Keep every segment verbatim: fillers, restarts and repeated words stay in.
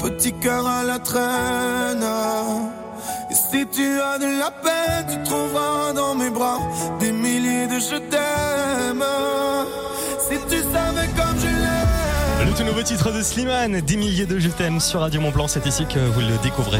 petit cœur à la traîne. Et si tu as de la peine, tu trouveras dans mes bras des milliers de je t'aime. Si tu savais comme je l'aime. Le tout nouveau titre de Slimane, des milliers de je t'aime sur Radio Mont-Blanc, c'est ici que vous le découvrez.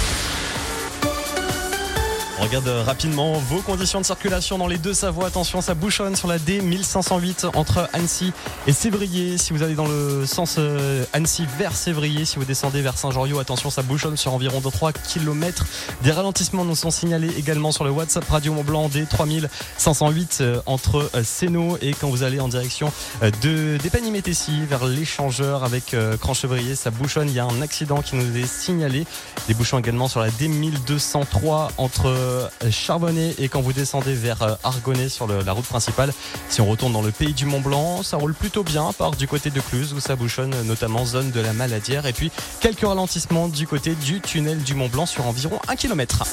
On regarde rapidement vos conditions de circulation dans les deux Savoies. Attention, ça bouchonne sur la D mille cinq cent huit entre Annecy et Sévrier. Si vous allez dans le sens Annecy vers Sévrier, si vous descendez vers Saint-Joriot, attention, ça bouchonne sur environ trois kilomètres. Des ralentissements nous sont signalés également sur le WhatsApp Radio Mont-Blanc D trois mille cinq cent huit entre Sénaux et quand vous allez en direction de d'Épagny-Métessy vers l'échangeur avec Cranchevrier, ça bouchonne. Il y a un accident qui nous est signalé. Des bouchons également sur la D mille deux cent trois entre Charbonnet et quand vous descendez vers Argonnet sur le, la route principale. Si on retourne dans le pays du Mont-Blanc, ça roule plutôt bien, à part du côté de Cluse où ça bouchonne, notamment zone de la Maladière, et puis quelques ralentissements du côté du tunnel du Mont-Blanc sur environ un kilomètre.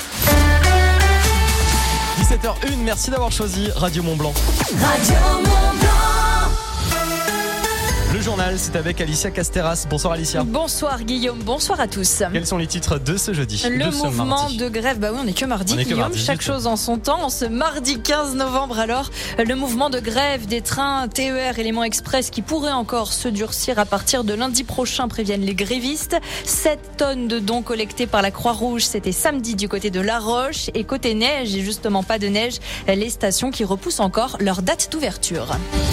dix-sept heures une, merci d'avoir choisi Radio Mont-Blanc. Radio Mont-Blanc. Le journal, c'est avec Alicia Casteras. Bonsoir Alicia. Bonsoir Guillaume, bonsoir à tous. Quels sont les titres de ce jeudi? Le de ce mouvement mardi. de grève, bah oui on est que mardi on est Guillaume, que mardi, chaque chose en son temps. Ce mardi quinze novembre alors, le mouvement de grève des trains T E R Éléments Express qui pourrait encore se durcir à partir de lundi prochain, préviennent les grévistes. sept tonnes de dons collectés par la Croix-Rouge, c'était samedi du côté de La Roche. Et côté neige, et justement pas de neige, les stations qui repoussent encore leur date d'ouverture.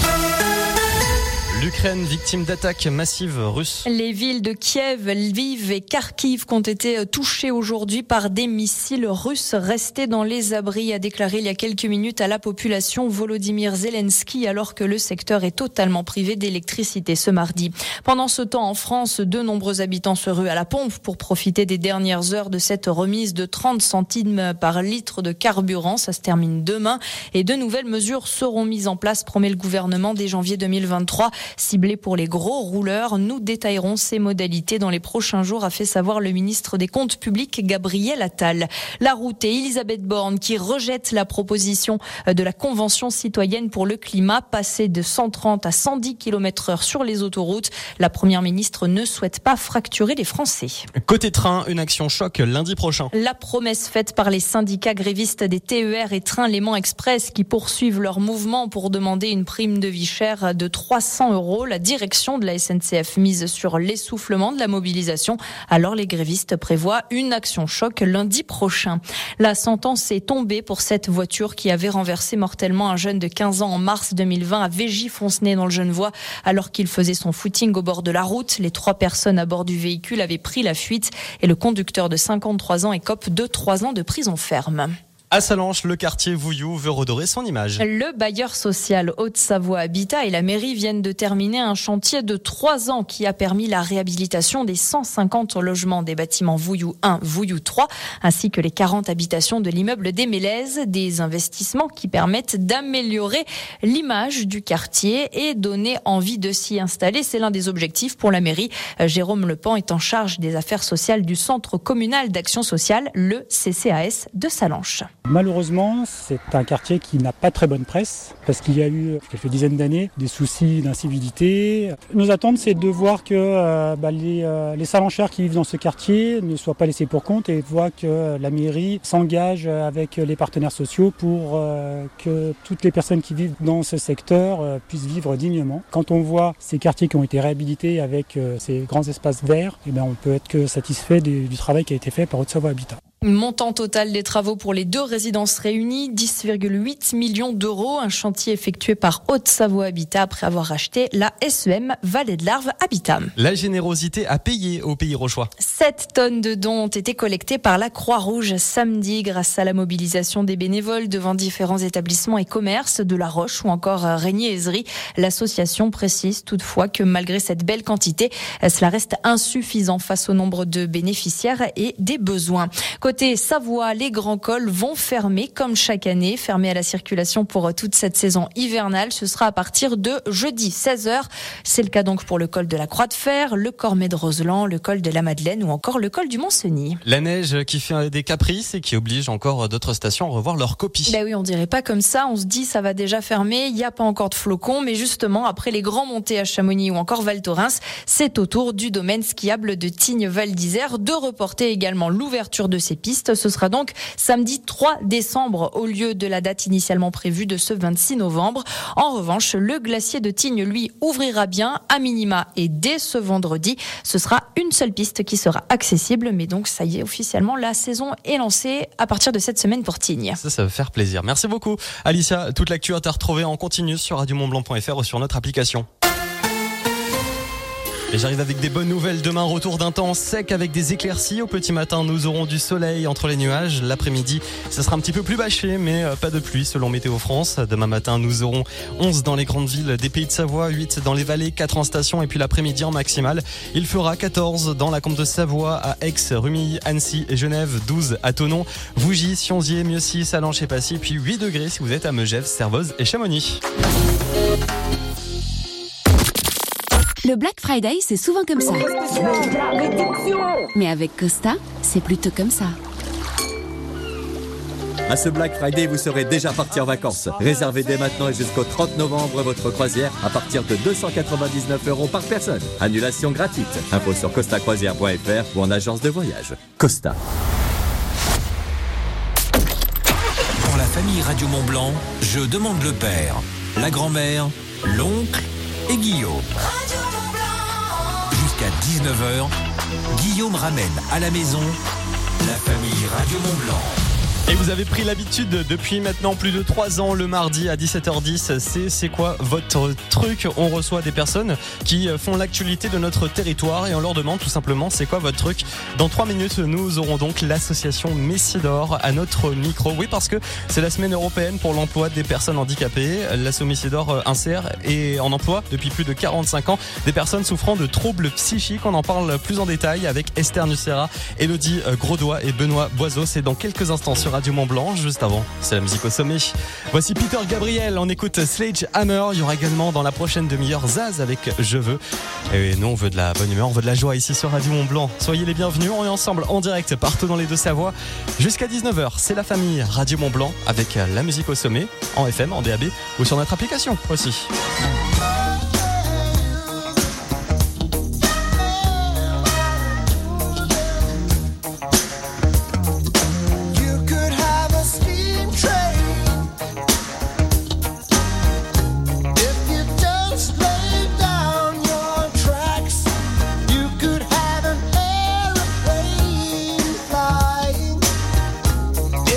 L'Ukraine, victime d'attaques massives russes. Les villes de Kiev, Lviv et Kharkiv ont été touchées aujourd'hui par des missiles russes restés dans les abris, a déclaré il y a quelques minutes à la population Volodymyr Zelensky, alors que le secteur est totalement privé d'électricité ce mardi. Pendant ce temps, en France, de nombreux habitants se ruent à la pompe pour profiter des dernières heures de cette remise de trente centimes par litre de carburant. Ça se termine demain et de nouvelles mesures seront mises en place, promet le gouvernement, dès janvier deux mille vingt-trois. Ciblé pour les gros rouleurs. Nous détaillerons ces modalités dans les prochains jours, a fait savoir le ministre des Comptes publics, Gabriel Attal. La route et Elisabeth Borne qui rejette la proposition de la Convention citoyenne pour le climat, passer de cent trente à cent dix kilomètres heure sur les autoroutes. La première ministre ne souhaite pas fracturer les Français. Côté train, une action choc lundi prochain. La promesse faite par les syndicats grévistes des T E R et trains Léman Express qui poursuivent leur mouvement pour demander une prime de vie chère de trois cents euros. La direction de la S N C F mise sur l'essoufflement de la mobilisation. Alors les grévistes prévoient une action choc lundi prochain. La sentence est tombée pour cette voiture qui avait renversé mortellement un jeune de quinze ans en mars deux mille vingt à Veigy-Foncenay dans le Genevois alors qu'il faisait son footing au bord de la route. Les trois personnes à bord du véhicule avaient pris la fuite et le conducteur de cinquante-trois ans écope de trois ans de prison ferme. À Sallanches, le quartier Vouillou veut redorer son image. Le bailleur social Haute-Savoie Habitat et la mairie viennent de terminer un chantier de trois ans qui a permis la réhabilitation des cent cinquante logements des bâtiments Vouillou un, Vouillou trois, ainsi que les quarante habitations de l'immeuble des Mélèzes. Des investissements qui permettent d'améliorer l'image du quartier et donner envie de s'y installer. C'est l'un des objectifs pour la mairie. Jérôme Lepan est en charge des affaires sociales du Centre communal d'action sociale, le C C A S de Sallanches. Malheureusement, c'est un quartier qui n'a pas très bonne presse parce qu'il y a eu, quelques dizaines d'années, des soucis d'incivilité. Nos attentes, c'est de voir que euh, bah, les, euh, les Sallancheurs qui vivent dans ce quartier ne soient pas laissés pour compte et voient que la mairie s'engage avec les partenaires sociaux pour euh, que toutes les personnes qui vivent dans ce secteur euh, puissent vivre dignement. Quand on voit ces quartiers qui ont été réhabilités avec euh, ces grands espaces verts, eh bien, on peut être que satisfait du, du travail qui a été fait par Haute-Savoie Habitat. Montant total des travaux pour les deux résidences réunies, dix virgule huit millions d'euros. Un chantier effectué par Haute-Savoie Habitat après avoir racheté la S E M Vallée de l'Arve Habitat. La générosité a payé au Pays Rochois. sept tonnes de dons ont été collectées par la Croix-Rouge samedi grâce à la mobilisation des bénévoles devant différents établissements et commerces de La Roche ou encore Régnier-Aizerie. L'association précise toutefois que malgré cette belle quantité, cela reste insuffisant face au nombre de bénéficiaires et des besoins. Côté Savoie, les grands cols vont fermer comme chaque année, fermer à la circulation pour toute cette saison hivernale. Ce sera à partir de jeudi seize heures. C'est le cas donc pour le col de la Croix de Fer, le Cormet de Roseland, le col de la Madeleine ou encore le col du Mont-Cenis. La neige qui fait des caprices et qui oblige encore d'autres stations à revoir leur copie. Ben oui, on dirait pas comme ça. On se dit ça va déjà fermer. Il n'y a pas encore de flocons, mais justement après les grands montées à Chamonix ou encore Val Thorens, c'est au tour du domaine skiable de Tignes-Val d'Isère de reporter également l'ouverture de ces pistes. Ce sera donc samedi trois décembre au lieu de la date initialement prévue de ce vingt-six novembre. En revanche, le glacier de Tignes, lui, ouvrira bien à minima et dès ce vendredi, ce sera une seule piste qui sera accessible. Mais donc, ça y est, officiellement, la saison est lancée à partir de cette semaine pour Tignes. Ça, ça va faire plaisir. Merci beaucoup, Alicia. Toute l'actu à retrouver en continu sur radio mont blanc point f r ou sur notre application. Et j'arrive avec des bonnes nouvelles. Demain, retour d'un temps sec avec des éclaircies. Au petit matin, nous aurons du soleil entre les nuages. L'après-midi, ça sera un petit peu plus bâché, mais pas de pluie selon Météo France. Demain matin, nous aurons onze dans les grandes villes des Pays de Savoie, huit dans les vallées, quatre en station. Et puis l'après-midi en maximale, il fera quatorze dans la Combe de Savoie, à Aix, Rumilly, Annecy et Genève, douze à Thonon, Vougy, Sionzier, Mieuxy, Sallanches et Passy. Puis huit degrés si vous êtes à Megève, Servoz et Chamonix. Le Black Friday, c'est souvent comme ça. Mais avec Costa, c'est plutôt comme ça. À ce Black Friday, vous serez déjà parti en vacances. Réservez dès maintenant et jusqu'au trente novembre votre croisière à partir de deux cent quatre-vingt-dix-neuf euros par personne. Annulation gratuite. Info sur costa croisière point f r ou en agence de voyage. Costa. Pour la famille Radio Mont-Blanc, je demande le père, la grand-mère, l'oncle et Guillaume. Jusqu'à dix-neuf heures, Guillaume ramène à la maison la famille Radio Mont-Blanc. Et vous avez pris l'habitude depuis maintenant plus de trois ans, le mardi à dix-sept heures dix, c'est C'est quoi votre truc? On reçoit des personnes qui font l'actualité de notre territoire et on leur demande tout simplement c'est quoi votre truc. Dans trois minutes, nous aurons donc l'association Messidor à notre micro. Oui, parce que c'est la semaine européenne pour l'emploi des personnes handicapées. L'asso Messidor insère et en emploi depuis plus de quarante-cinq ans des personnes souffrant de troubles psychiques. On en parle plus en détail avec Esther Nucera, Elodie Grosdois et Benoît Boiseau. C'est dans quelques instants sur Radio Mont-Blanc. Juste avant, c'est la musique au sommet. Voici Peter Gabriel, on écoute Sledgehammer. Il y aura également dans la prochaine demi-heure Zaz avec Je veux. Et nous, on veut de la bonne humeur, on veut de la joie ici sur Radio Mont-Blanc. Soyez les bienvenus, on est ensemble en direct partout dans les Deux-Savoies. Jusqu'à dix-neuf heures, c'est la famille Radio Mont-Blanc avec la musique au sommet, en F M, en D A B ou sur notre application aussi.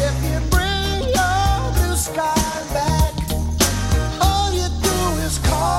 All you do is call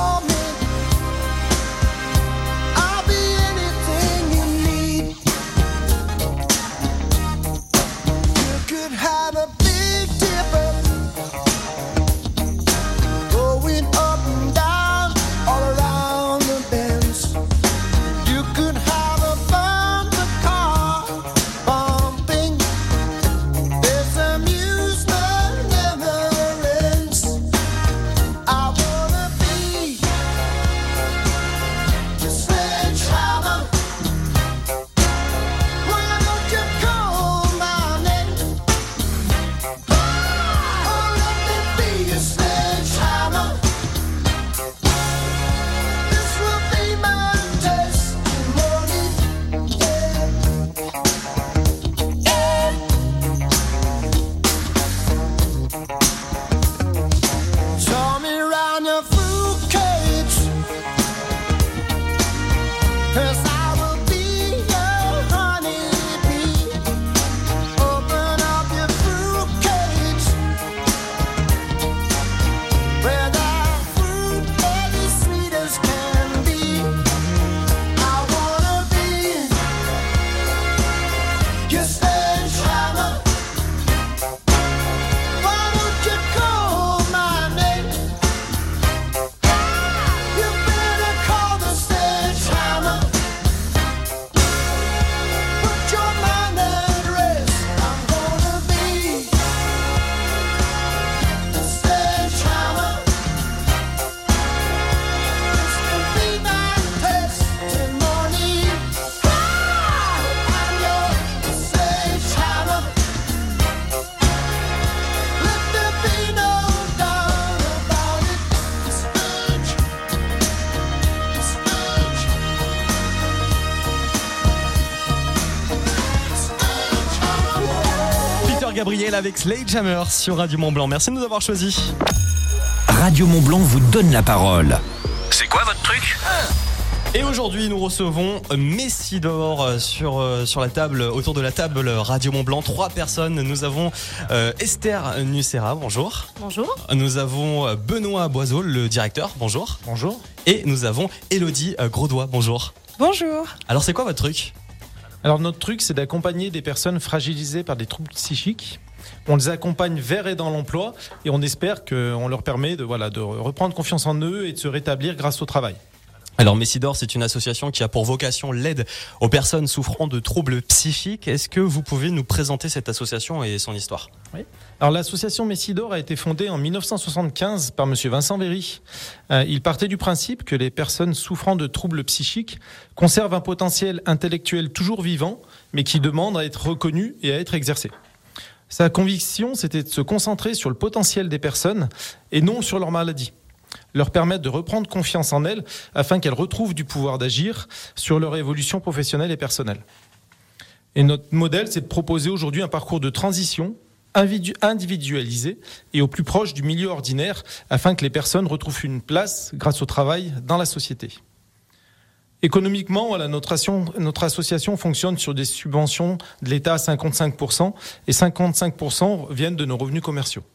Gabriel avec Sledgehammer sur Radio Mont-Blanc. Merci de nous avoir choisis. Radio Mont-Blanc vous donne la parole. C'est quoi votre truc ? Et aujourd'hui, nous recevons Messidor sur, sur la table, autour de la table Radio Mont-Blanc. Trois personnes. Nous avons euh, Esther Nucera, bonjour. Bonjour. Nous avons Benoît Boiseau, le directeur, bonjour. Bonjour. Et nous avons Élodie Grosdois, bonjour. Bonjour. Alors, c'est quoi votre truc ? Alors, notre truc, c'est d'accompagner des personnes fragilisées par des troubles psychiques. On les accompagne vers et dans l'emploi et on espère qu'on leur permet de, voilà, de reprendre confiance en eux et de se rétablir grâce au travail. Alors Messidor, c'est une association qui a pour vocation l'aide aux personnes souffrant de troubles psychiques. Est-ce que vous pouvez nous présenter cette association et son histoire ? Oui. Alors l'association Messidor a été fondée en dix-neuf cent soixante-quinze par monsieur Vincent Véry. Euh, il partait du principe que les personnes souffrant de troubles psychiques conservent un potentiel intellectuel toujours vivant, mais qui demande à être reconnu et à être exercé. Sa conviction, c'était de se concentrer sur le potentiel des personnes et non sur leur maladie. Leur permettre de reprendre confiance en elles afin qu'elles retrouvent du pouvoir d'agir sur leur évolution professionnelle et personnelle. Et notre modèle, c'est de proposer aujourd'hui un parcours de transition individualisé et au plus proche du milieu ordinaire afin que les personnes retrouvent une place grâce au travail dans la société. Économiquement, voilà, notre, asso- notre association fonctionne sur des subventions de l'État à cinquante-cinq pour cent et cinquante-cinq pour cent viennent de nos revenus commerciaux.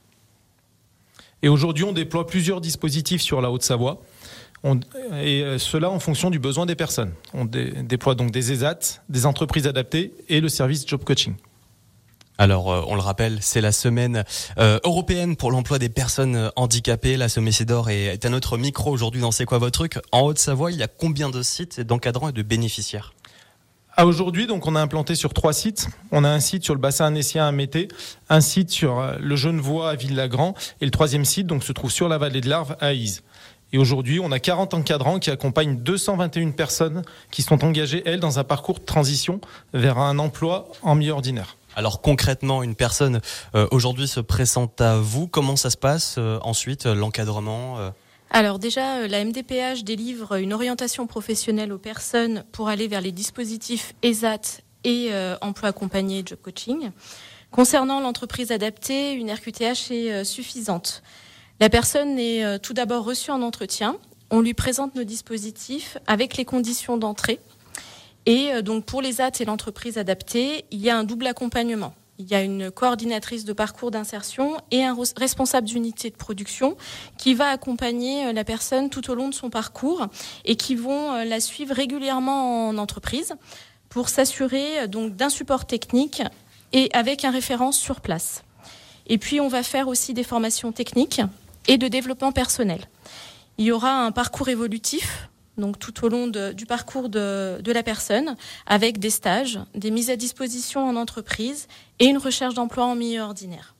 Et aujourd'hui, on déploie plusieurs dispositifs sur la Haute-Savoie, on, et cela en fonction du besoin des personnes. On dé, déploie donc des E S A T, des entreprises adaptées et le service Job Coaching. Alors, euh, on le rappelle, c'est la semaine euh, européenne pour l'emploi des personnes handicapées. La Messidor est, est à notre micro aujourd'hui dans C'est quoi votre truc ? En Haute-Savoie, il y a combien de sites d'encadrants et de bénéficiaires ? À aujourd'hui, donc, on a implanté sur trois sites. On a un site sur le bassin annécien à Mété, un site sur le Genevois à Villagrand et le troisième site donc, se trouve sur la vallée de l'Arve à Aïs. Et aujourd'hui, on a quarante encadrants qui accompagnent deux cent vingt et une personnes qui sont engagées, elles, dans un parcours de transition vers un emploi en milieu ordinaire. Alors concrètement, une personne euh, aujourd'hui se présente à vous. Comment ça se passe euh, ensuite, euh, l'encadrement euh... Alors déjà, la M D P H délivre une orientation professionnelle aux personnes pour aller vers les dispositifs E S A T et euh, emploi accompagné Job Coaching. Concernant l'entreprise adaptée, une R Q T H est euh, suffisante. La personne est euh, tout d'abord reçue en entretien. On lui présente nos dispositifs avec les conditions d'entrée. Et euh, donc pour les E S A T et l'entreprise adaptée, il y a un double accompagnement. Il y a une coordinatrice de parcours d'insertion et un responsable d'unité de production qui va accompagner la personne tout au long de son parcours et qui vont la suivre régulièrement en entreprise pour s'assurer donc d'un support technique et avec un référent sur place. Et puis on va faire aussi des formations techniques et de développement personnel. Il y aura un parcours évolutif, donc tout au long de, du parcours de, de la personne, avec des stages, des mises à disposition en entreprise et une recherche d'emploi en milieu ordinaire.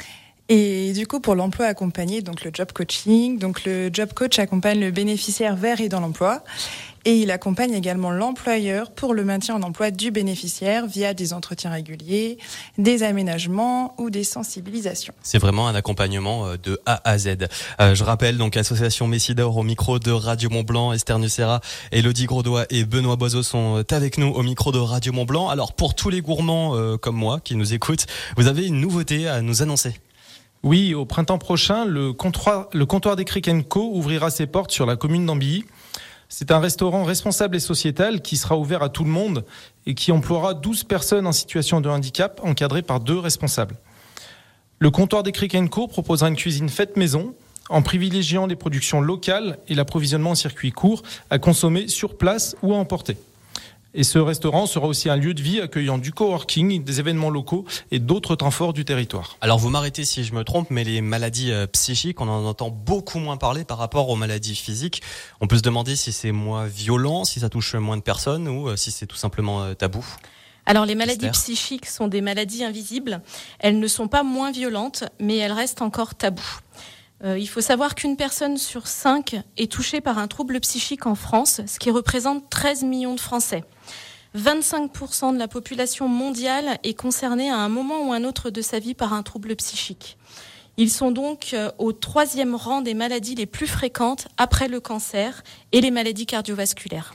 Et du coup, pour l'emploi accompagné, donc le job coaching, donc le job coach accompagne le bénéficiaire vers et dans l'emploi. Et il accompagne également l'employeur pour le maintien en emploi du bénéficiaire via des entretiens réguliers, des aménagements ou des sensibilisations. C'est vraiment un accompagnement de A à Z. Euh, je rappelle donc l'association Messidor au micro de Radio Mont-Blanc. Esther Nucera, Élodie Grosdois et Benoît Boiseau sont avec nous au micro de Radio Mont-Blanc. Alors pour tous les gourmands euh, comme moi qui nous écoutent, vous avez une nouveauté à nous annoncer. Oui, au printemps prochain, le comptoir, le comptoir des Crick and Co ouvrira ses portes sur la commune d'Ambilly. C'est un restaurant responsable et sociétal qui sera ouvert à tout le monde et qui emploiera douze personnes en situation de handicap encadrées par deux responsables. Le comptoir des Crick and Co proposera une cuisine faite maison en privilégiant les productions locales et l'approvisionnement en circuit court à consommer sur place ou à emporter. Et ce restaurant sera aussi un lieu de vie accueillant du coworking, des événements locaux et d'autres temps forts du territoire. Alors vous m'arrêtez si je me trompe, mais les maladies euh, psychiques, on en entend beaucoup moins parler par rapport aux maladies physiques. On peut se demander si c'est moins violent, si ça touche moins de personnes ou euh, si c'est tout simplement euh, tabou. Alors les maladies Esther. psychiques sont des maladies invisibles. Elles ne sont pas moins violentes, mais elles restent encore tabous. Euh, il faut savoir qu'une personne sur cinq est touchée par un trouble psychique en France, ce qui représente treize millions de Français. vingt-cinq pour cent de la population mondiale est concernée à un moment ou un autre de sa vie par un trouble psychique. Ils sont donc au troisième rang des maladies les plus fréquentes après le cancer et les maladies cardiovasculaires.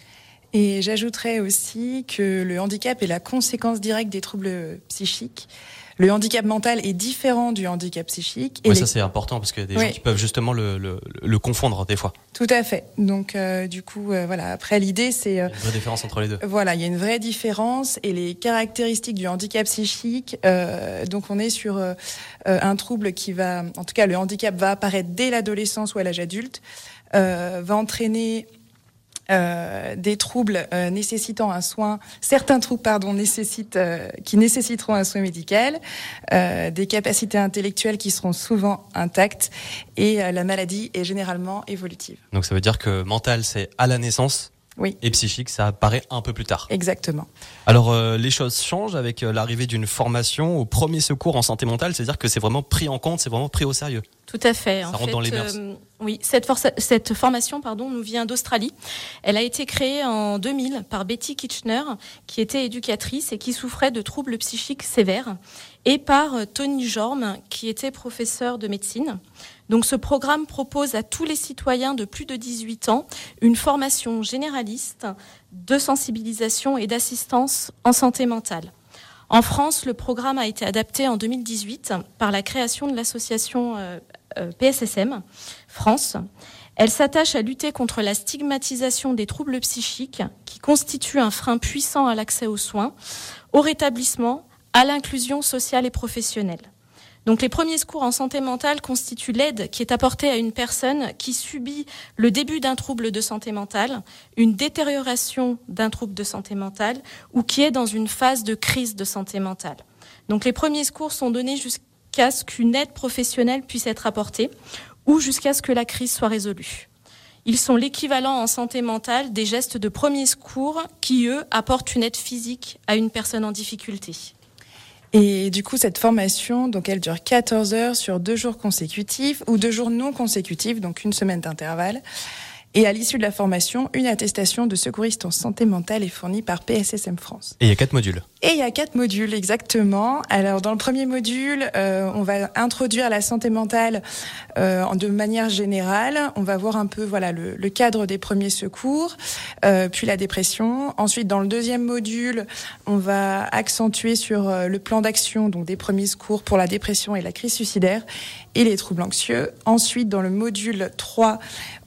Et j'ajouterais aussi que le handicap est la conséquence directe des troubles psychiques. Le handicap mental est différent du handicap psychique. Et oui, les... ça c'est important parce qu'il y a des oui. gens qui peuvent justement le, le, le confondre des fois. Tout à fait. Donc euh, du coup, euh, voilà. Après, l'idée c'est... Euh, il y a une vraie différence entre les deux. Voilà, il y a une vraie différence et les caractéristiques du handicap psychique. Euh, donc on est sur euh, un trouble qui va, en tout cas le handicap va apparaître dès l'adolescence ou à l'âge adulte, euh, va entraîner Euh, des troubles euh, nécessitant un soin, certains troubles pardon nécessitent, euh, qui nécessiteront un soin médical, euh, des capacités intellectuelles qui seront souvent intactes et euh, la maladie est généralement évolutive. Donc ça veut dire que mental c'est à la naissance. Oui. Et psychique, ça apparaît un peu plus tard. Exactement. Alors, euh, les choses changent avec euh, l'arrivée d'une formation au premier secours en santé mentale, c'est-à-dire que c'est vraiment pris en compte, c'est vraiment pris au sérieux. Tout à fait. Ça en rentre fait, dans les mœurs. Euh, oui, cette, force, cette formation pardon, nous vient d'Australie. Elle a été créée en deux mille par Betty Kitchener, qui était éducatrice et qui souffrait de troubles psychiques sévères, et par Tony Jorm, qui était professeur de médecine. Donc ce programme propose à tous les citoyens de plus de dix-huit ans une formation généraliste de sensibilisation et d'assistance en santé mentale. En France, le programme a été adapté en deux mille dix-huit par la création de l'association euh, euh, P S S M France. Elle s'attache à lutter contre la stigmatisation des troubles psychiques qui constituent un frein puissant à l'accès aux soins, au rétablissement, à l'inclusion sociale et professionnelle. Donc les premiers secours en santé mentale constituent l'aide qui est apportée à une personne qui subit le début d'un trouble de santé mentale, une détérioration d'un trouble de santé mentale ou qui est dans une phase de crise de santé mentale. Donc les premiers secours sont donnés jusqu'à ce qu'une aide professionnelle puisse être apportée ou jusqu'à ce que la crise soit résolue. Ils sont l'équivalent en santé mentale des gestes de premiers secours qui, eux, apportent une aide physique à une personne en difficulté. Et du coup, cette formation, donc, elle dure quatorze heures sur deux jours consécutifs ou deux jours non consécutifs, donc une semaine d'intervalle. Et à l'issue de la formation, une attestation de secouriste en santé mentale est fournie par P S S M France. Et il y a quatre modules. Et il y a quatre modules, exactement. Alors, dans le premier module, euh, on va introduire la santé mentale euh, de manière générale. On va voir un peu, voilà, le, le cadre des premiers secours, euh, puis la dépression. Ensuite, dans le deuxième module, on va accentuer sur euh, le plan d'action, donc des premiers secours pour la dépression et la crise suicidaire et les troubles anxieux. Ensuite, dans le module trois,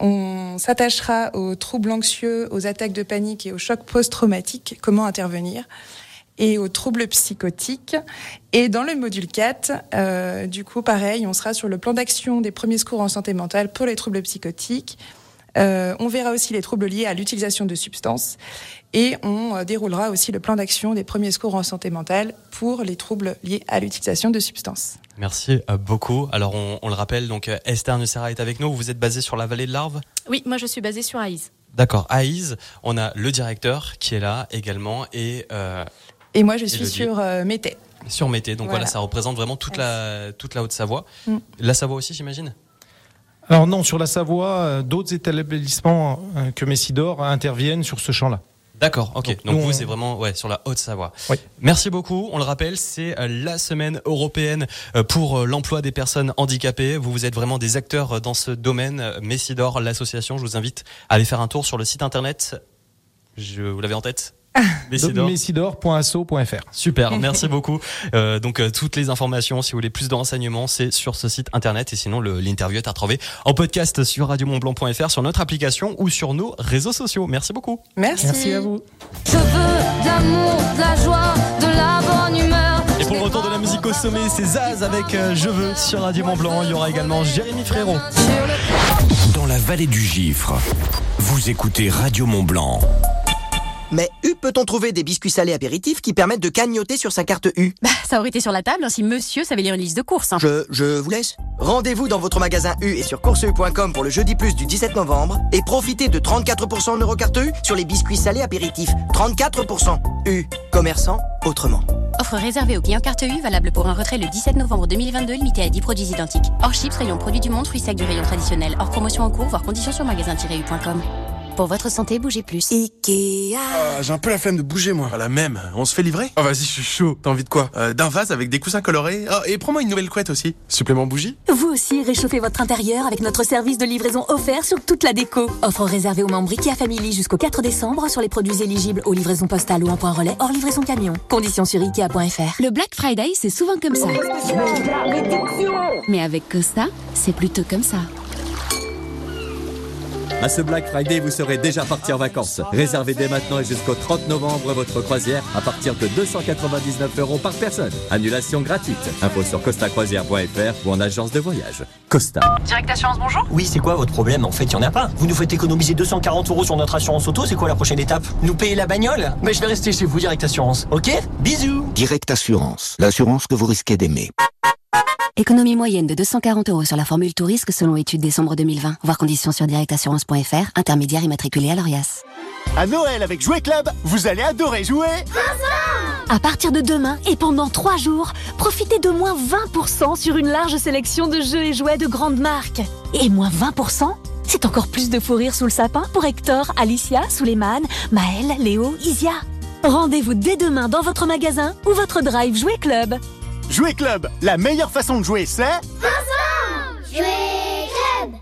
on s'attachera aux troubles anxieux, aux attaques de panique et aux chocs post-traumatiques, comment intervenir, et aux troubles psychotiques. Et dans le module quatre, euh, du coup, pareil, on sera sur le plan d'action des premiers secours en santé mentale pour les troubles psychotiques. Euh, on verra aussi les troubles liés à l'utilisation de substances et on euh, déroulera aussi le plan d'action des premiers secours en santé mentale pour les troubles liés à l'utilisation de substances. Merci beaucoup. Alors on, on le rappelle, donc Esther Nucera est avec nous. Vous êtes basée sur la vallée de l'Arve ? Oui, moi je suis basée sur Aïs. D'accord, Aïs. On a le directeur qui est là également et euh, et moi je suis Élodie. sur euh, Mété. Sur Mété. Donc voilà. Voilà, ça représente vraiment toute la toute la Haute-Savoie. Mm. La Savoie aussi, j'imagine ? Alors non, sur la Savoie, d'autres établissements que Messidor interviennent sur ce champ-là. D'accord, ok. Donc, Donc nous, vous, on... c'est vraiment ouais, sur la Haute-Savoie. Oui. Merci beaucoup. On le rappelle, c'est la semaine européenne pour l'emploi des personnes handicapées. Vous, vous êtes vraiment des acteurs dans ce domaine. Messidor, l'association, je vous invite à aller faire un tour sur le site internet. Je, vous l'avez en tête ? Messidor. messidor point asso point f r. Super, merci beaucoup. Euh, donc euh, toutes les informations, si vous voulez plus de renseignements, c'est sur ce site internet et sinon le, l'interview est à retrouver en podcast sur radio mont blanc point f r, sur notre application ou sur nos réseaux sociaux. Merci beaucoup. Merci. Merci à vous. Je veux de l'amour, de la joie, de la bonne humeur. Et pour le retour de la musique au sommet, c'est Zaz avec euh, Je veux sur Radio Mont Blanc. Il y aura également Jérémy Frérot. Dans la vallée du Gifre, vous écoutez Radio Mont Blanc. Mais U, peut-on trouver des biscuits salés apéritifs qui permettent de cagnotter sur sa carte U ? Bah, ça aurait été sur la table si monsieur savait lire une liste de courses. Hein. Je, je vous laisse. Rendez-vous dans votre magasin U et sur course u point com pour le jeudi plus du dix-sept novembre et profitez de trente-quatre pour cent en Eurocarte U sur les biscuits salés apéritifs. trente-quatre pour cent. U, commerçant autrement. Offre réservée aux clients carte U, valable pour un retrait le dix-sept novembre deux mille vingt-deux, limité à dix produits identiques. Hors chips, rayon produits du monde, fruits secs du rayon traditionnel. Hors promotion en cours, voire conditions sur magasin tiret u point com. Pour votre santé, bougez plus. Ikea. Ah, j'ai un peu la flemme de bouger, moi. Ah, la même. On se fait livrer? Oh, vas-y, je suis chaud. T'as envie de quoi? euh, D'un vase avec des coussins colorés. Oh, et prends-moi une nouvelle couette aussi. Supplément bougie? Vous aussi, réchauffez votre intérieur avec notre service de livraison offert sur toute la déco. Offre réservée aux membres Ikea Family jusqu'au quatre décembre sur les produits éligibles aux livraisons postales ou en point relais hors livraison camion. Conditions sur ikea point f r. Le Black Friday, c'est souvent comme ça. Mais avec Costa, c'est plutôt comme ça. À ce Black Friday, vous serez déjà parti en vacances. Réservez dès maintenant et jusqu'au trente novembre votre croisière à partir de deux cent quatre-vingt-dix-neuf euros par personne. Annulation gratuite. Info sur costa croisière point f r ou en agence de voyage. Costa. Direct Assurance, bonjour. Oui, c'est quoi votre problème? En fait, il n'y en a pas. Vous nous faites économiser deux cent quarante euros sur notre assurance auto, c'est quoi la prochaine étape? Nous payer la bagnole? Mais je vais rester chez vous, Direct Assurance. Ok? Bisous. Direct Assurance, l'assurance que vous risquez d'aimer. Économie moyenne de deux cent quarante euros sur la formule tout risque selon étude décembre deux mille vingt. Voir conditions sur direct assurance point f r, intermédiaire immatriculé à l'Orias. À Noël avec Jouet Club, vous allez adorer jouer. À partir de demain et pendant trois jours, profitez de moins vingt pour cent sur une large sélection de jeux et jouets de grandes marques. Et moins vingt pour cent, c'est encore plus de fou rire sous le sapin pour Hector, Alicia, Souleymane, Maël, Léo, Isia. Rendez-vous dès demain dans votre magasin ou votre drive Jouet Club. Jouet Club, la meilleure façon de jouer, c'est... Jouet Club.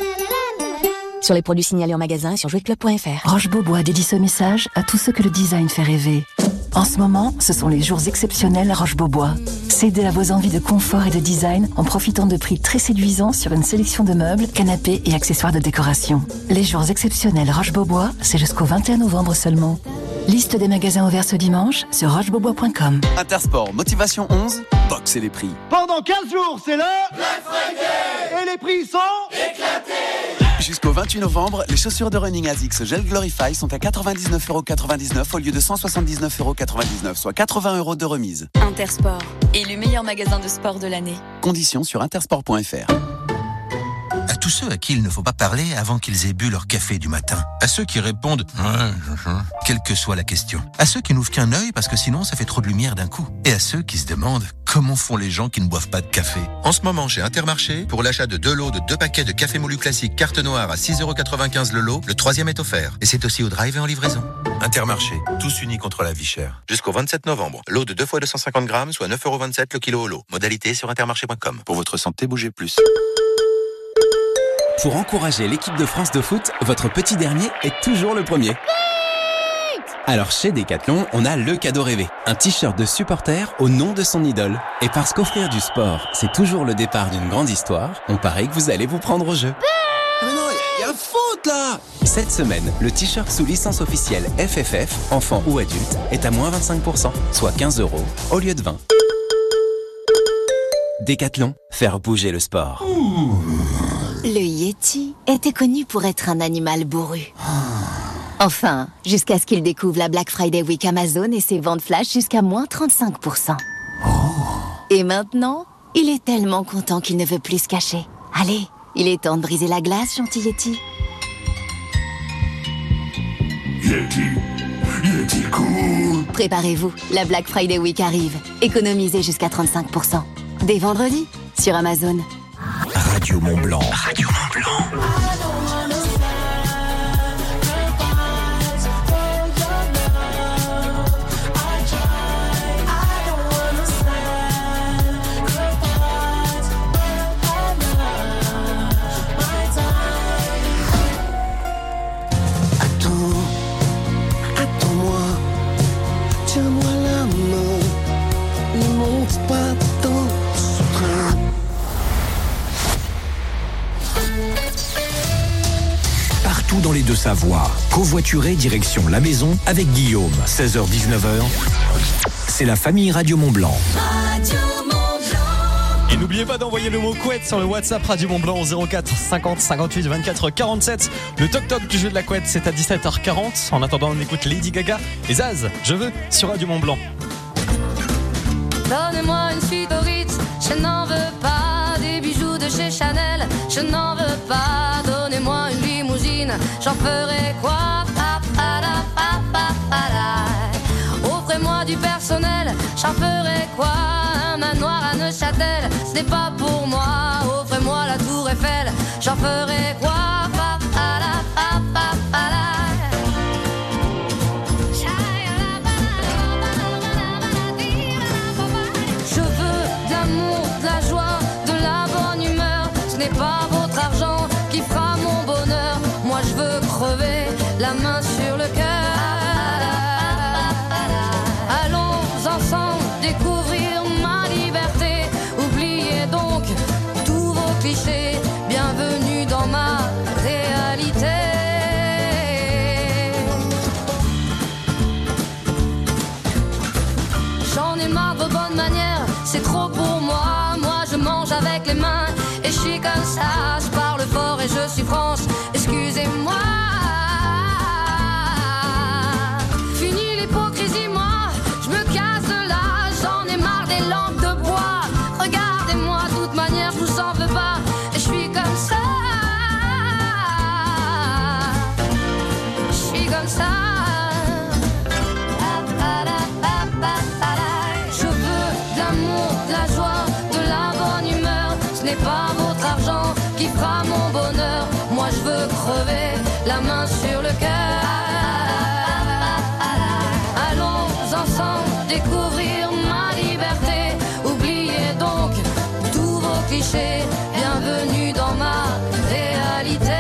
Sur les produits signalés en magasin et sur jouet club point f r. Roche Beaubois dédie ce message à tous ceux que le design fait rêver. En ce moment, ce sont les jours exceptionnels à Roche Beaubois. Cédez à vos envies de confort et de design en profitant de prix très séduisants sur une sélection de meubles, canapés et accessoires de décoration. Les jours exceptionnels Roche Beaubois, c'est jusqu'au vingt et un novembre seulement. Liste des magasins ouverts ce dimanche sur roche beaubois point com. Intersport, motivation onze, boxez les prix. Pendant quinze jours, c'est le Black Friday. Et les prix sont éclatés. Jusqu'au vingt-huit novembre, les chaussures de running ASICS Gel Glorify sont à quatre-vingt-dix-neuf euros quatre-vingt-dix-neuf au lieu de cent soixante-dix-neuf euros quatre-vingt-dix-neuf, soit quatre-vingts euros de remise. Intersport, élu meilleur magasin de sport de l'année. Conditions sur intersport point f r. À tous ceux à qui il ne faut pas parler avant qu'ils aient bu leur café du matin. À ceux qui répondent ouais, quelle que soit la question. À ceux qui n'ouvrent qu'un œil parce que sinon ça fait trop de lumière d'un coup. Et à ceux qui se demandent comment font les gens qui ne boivent pas de café. En ce moment chez Intermarché, pour l'achat de deux lots de deux paquets de café moulu classique carte noire à six euros quatre-vingt-quinze le lot, le troisième est offert. Et c'est aussi au drive et en livraison. Intermarché, tous unis contre la vie chère. Jusqu'au vingt-sept novembre, lot de deux fois deux cent cinquante grammes, soit neuf euros vingt-sept le kilo au lot. Modalité sur intermarché point com. Pour votre santé, bougez plus. Pour encourager l'équipe de France de foot, votre petit dernier est toujours le premier. Alors chez Decathlon, on a le cadeau rêvé. Un t-shirt de supporter au nom de son idole. Et parce qu'offrir du sport, c'est toujours le départ d'une grande histoire, on parie que vous allez vous prendre au jeu. Mais non, il y a faute là. Cette semaine, le t-shirt sous licence officielle F F F, enfant ou adulte, est à moins vingt-cinq pour cent, soit quinze euros au lieu de vingt. Decathlon, faire bouger le sport. Ouh. Le Yeti était connu pour être un animal bourru. Enfin, jusqu'à ce qu'il découvre la Black Friday Week Amazon et ses ventes flash jusqu'à moins trente-cinq pour cent. Et maintenant, il est tellement content qu'il ne veut plus se cacher. Allez, il est temps de briser la glace, gentil Yeti. Yeti, Yeti cool. Préparez-vous, la Black Friday Week arrive. Économisez jusqu'à trente-cinq pour cent. Dès vendredi, sur Amazon. Radio Mont Blanc. Radio Mont Blanc. Attends, attends-moi, tiens-moi la main, ne monte pas dans ce train. Partout dans les Deux-Savoies, covoituré direction la maison avec Guillaume, seize heures dix-neuf heures. C'est la famille Radio Mont Blanc. Radio Mont Blanc. Et n'oubliez pas d'envoyer le mot couette sur le WhatsApp Radio Mont Blanc au zéro quatre cinquante cinquante-huit vingt-quatre quarante-sept. Le toc-toc du jeu de la couette, c'est à dix-sept heures quarante. En attendant, on écoute Lady Gaga et Zaz, je veux, sur Radio Mont Blanc. Donnez-moi une suite au Ritz, je n'en veux pas. Des bijoux de chez Chanel, je n'en veux pas. Donnez-moi une limousine, j'en ferai quoi? Pa, pa, da, pa, pa, pa, da. Offrez-moi du personnel, j'en ferai quoi? Un manoir à Neuchâtel, ce n'est pas pour moi. Offrez-moi la tour Eiffel, j'en ferai quoi? Pa, pa, da, pa, pa, pa, da. n'est pas votre argent qui fera mon bonheur. Moi je veux crever la main sur le cœur. Allons ensemble découvrir ma liberté. Oubliez donc tous vos clichés. Bienvenue dans ma réalité. J'en ai marre de vos bonnes manières, c'est trop pour moi. Moi je mange avec les mains et je suis comme ça. Je parle fort et je suis France, excusez-moi. Fini l'hypocrisie, moi, je me casse de là. J'en ai marre des lampes de bois. Regardez-moi, de toute manière, je vous en veux pas. Et je suis comme ça. Je suis comme ça. Je veux de l'amour, de la joie, de la bonne humeur. Ce n'est pas votre argent qui fera mon bonheur. Moi je veux crever la main sur le cœur. Allons ensemble découvrir ma liberté. Oubliez donc tous vos clichés. Bienvenue dans ma réalité.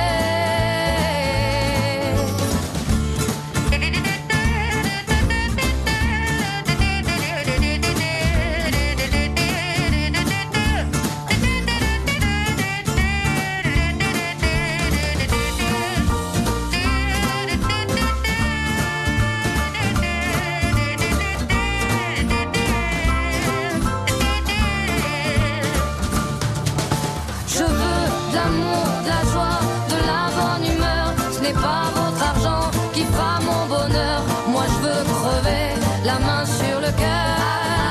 Je veux de l'amour, de la joie, de la bonne humeur. Ce n'est pas votre argent qui fera mon bonheur. Moi je veux crever la main sur le cœur.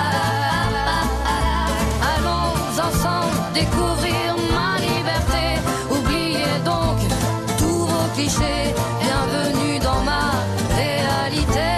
Allons ensemble découvrir ma liberté. Oubliez donc tous vos clichés. Bienvenue dans ma réalité.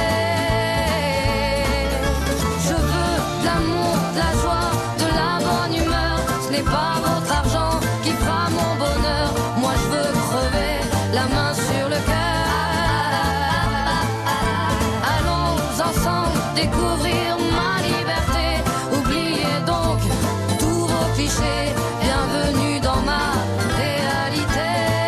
Je veux de l'amour, de la joie, de la bonne humeur. Ce n'est pas votre argent qui fera mon bonheur. Moi je veux crever la main sur le cœur. Allons ensemble découvrir ma liberté. Oubliez donc tous vos clichés. Bienvenue dans ma réalité.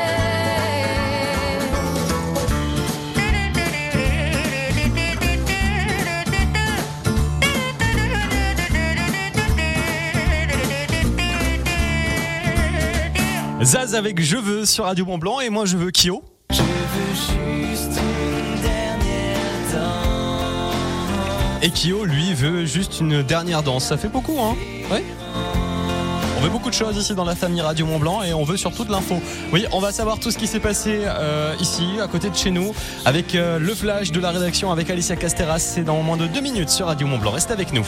Zaz avec Je veux sur Radio Mont Blanc et moi je veux Kyo. Je veux juste une dernière danse. Et Kyo lui veut juste une dernière danse. Ça fait beaucoup hein. Ouais. On veut beaucoup de choses ici dans la famille Radio Mont Blanc et on veut surtout de l'info. Oui, on va savoir tout ce qui s'est passé euh, ici, à côté de chez nous, avec euh, le flash de la rédaction avec Alicia Casteras. C'est dans moins de deux minutes sur Radio Mont Blanc. Restez avec nous.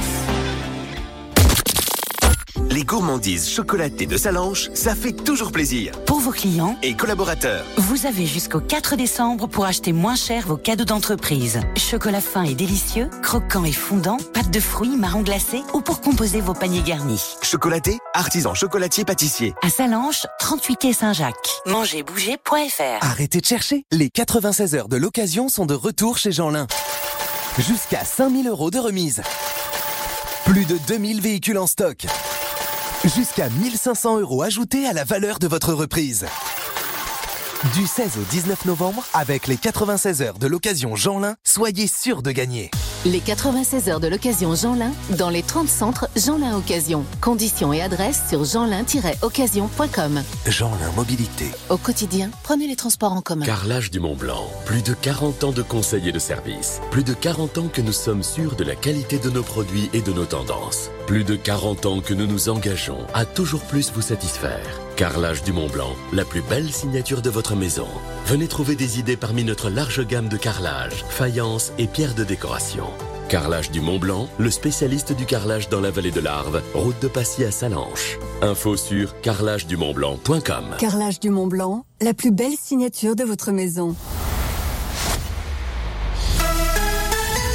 Les gourmandises chocolatées de Salanches, ça fait toujours plaisir. Pour vos clients et collaborateurs, vous avez jusqu'au quatre décembre pour acheter moins cher vos cadeaux d'entreprise. Chocolat fin et délicieux, croquant et fondant, pâte de fruits, marron glacé ou pour composer vos paniers garnis. Chocolaté, artisan chocolatier pâtissier. À Salanches, trente-huit quai Saint-Jacques. mangez bouger point f r. Arrêtez de chercher, les quatre-vingt-seize heures de l'occasion sont de retour chez Jeanlin. Jusqu'à cinq mille euros de remise. Plus de deux mille véhicules en stock. Jusqu'à mille cinq cents euros ajoutés à la valeur de votre reprise. Du seize au dix-neuf novembre, avec les quatre-vingt-seize heures de l'occasion Jeanlin, soyez sûr de gagner. Les quatre-vingt-seize heures de l'occasion Jeanlin dans les trente centres Jeanlin Occasion. Conditions et adresses sur jeanlin tiret occasion point com. Jeanlin Mobilité. Au quotidien, prenez les transports en commun. Carrelage du Mont Blanc. Plus de quarante ans de conseils et de services. Plus de quarante ans que nous sommes sûrs de la qualité de nos produits et de nos tendances. Plus de quarante ans que nous nous engageons à toujours plus vous satisfaire. Carrelage du Mont Blanc, la plus belle signature de votre maison. Venez trouver des idées parmi notre large gamme de carrelage, faïence et pierres de décoration. Carrelage du Mont Blanc, le spécialiste du carrelage dans la vallée de l'Arve, route de Passy à Salanches. Info sur carrelage du mont blanc point com. Carrelage du Mont Blanc, la plus belle signature de votre maison.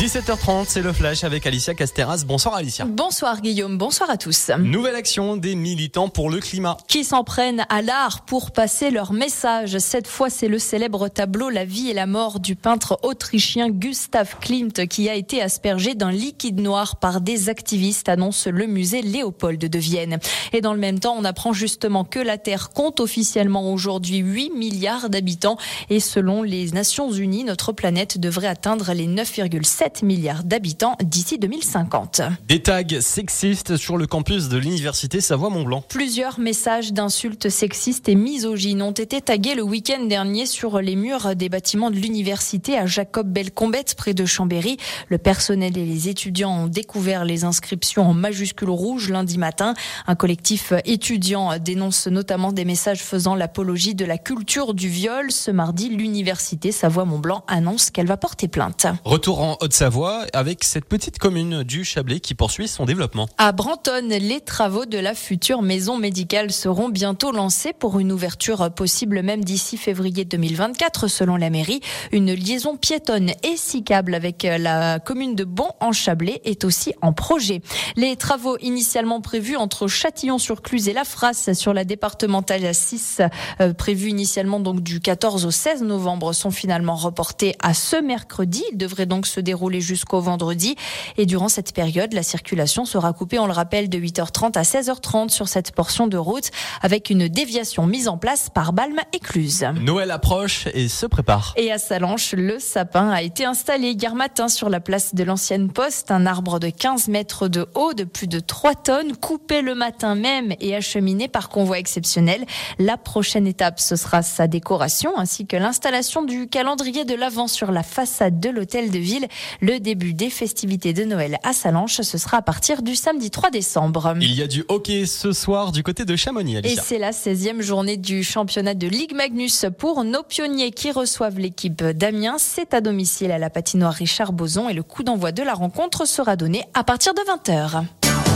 dix-sept heures trente, c'est le Flash avec Alicia Casteras. Bonsoir Alicia. Bonsoir Guillaume, bonsoir à tous. Nouvelle action des militants pour le climat. Qui s'en prennent à l'art pour passer leur message. Cette fois, c'est le célèbre tableau La vie et la mort du peintre autrichien Gustav Klimt qui a été aspergé d'un liquide noir par des activistes, annonce le musée Léopold de Vienne. Et dans le même temps, on apprend justement que la Terre compte officiellement aujourd'hui huit milliards d'habitants et selon les Nations Unies, notre planète devrait atteindre les neuf virgule sept milliards d'habitants d'ici deux mille cinquante. Des tags sexistes sur le campus de l'université Savoie-Mont-Blanc. Plusieurs messages d'insultes sexistes et misogynes ont été tagués le week-end dernier sur les murs des bâtiments de l'université à Jacob-Belcombette, près de Chambéry. Le personnel et les étudiants ont découvert les inscriptions en majuscules rouges lundi matin. Un collectif étudiant dénonce notamment des messages faisant l'apologie de la culture du viol. Ce mardi, l'université Savoie-Mont-Blanc annonce qu'elle va porter plainte. Retour en Haute-Savoie avec cette petite commune du Chablais qui poursuit son développement. À Brantôme, les travaux de la future maison médicale seront bientôt lancés pour une ouverture possible même d'ici février deux mille vingt-quatre selon la mairie. Une liaison piétonne et cyclable avec la commune de Bon en Chablais est aussi en projet. Les travaux initialement prévus entre Châtillon-sur-Cluse et La Frasse sur la départementale six, euh, prévus initialement donc du quatorze au seize novembre, sont finalement reportés à ce mercredi. Ils devraient donc se dérouler jusqu'au vendredi. Et durant cette période, la circulation sera coupée, on le rappelle, de huit heures trente à seize heures trente sur cette portion de route avec une déviation mise en place par Balme et Cluse. Noël approche et se prépare. Et à Sallanches, le sapin a été installé hier matin sur la place de l'ancienne poste. Un arbre de quinze mètres de haut, de plus de trois tonnes, coupé le matin même et acheminé par convoi exceptionnel. La prochaine étape, ce sera sa décoration ainsi que l'installation du calendrier de l'Avent sur la façade de l'hôtel de ville. Le début des festivités de Noël à Sallanches, ce sera à partir du samedi trois décembre. Il y a du hockey ce soir du côté de Chamonix, Alicia. Et c'est la seizième journée du championnat de Ligue Magnus pour nos pionniers qui reçoivent l'équipe d'Amiens. C'est à domicile à la patinoire Richard Bozon et le coup d'envoi de la rencontre sera donné à partir de vingt heures.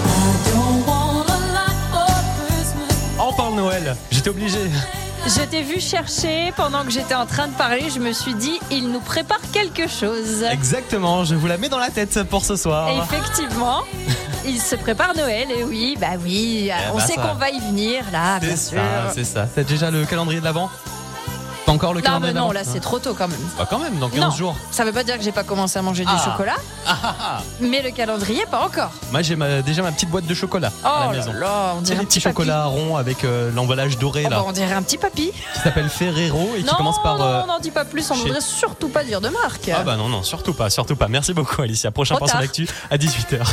On parle Noël, j'étais obligé. Je t'ai vu chercher pendant que j'étais en train de parler. Je me suis dit, il nous prépare quelque chose. Exactement, je vous la mets dans la tête pour ce soir. Effectivement, il se prépare Noël. Et oui, bah oui, eh on bah sait ça. qu'on va y venir là, bien C'est sûr. ça, c'est ça. T'as déjà le calendrier de l'Avent ? T'as encore le Non, calendrier mais non, de là l'Avent ? c'est trop tôt quand même. Bah quand même, dans quinze non, jours. Ça veut pas dire que j'ai pas commencé à manger Ah. du chocolat, Ah, ah, ah. mais le calendrier pas encore. Moi j'ai ma- déjà ma petite boîte de chocolat Oh à la là maison. là, on C'est dirait les un petits petit papy. chocolats ronds avec euh, l'emballage doré Oh, là, bah, on dirait un petit papy. qui s'appelle Ferrero et qui non, commence par. euh, non, n'en dis pas plus, on ne chez- voudrait surtout pas dire de marque. Ah bah non, non, surtout pas, surtout pas. Merci beaucoup Alicia. Prochain Trop point sur tard. l'actu à dix-huit heures.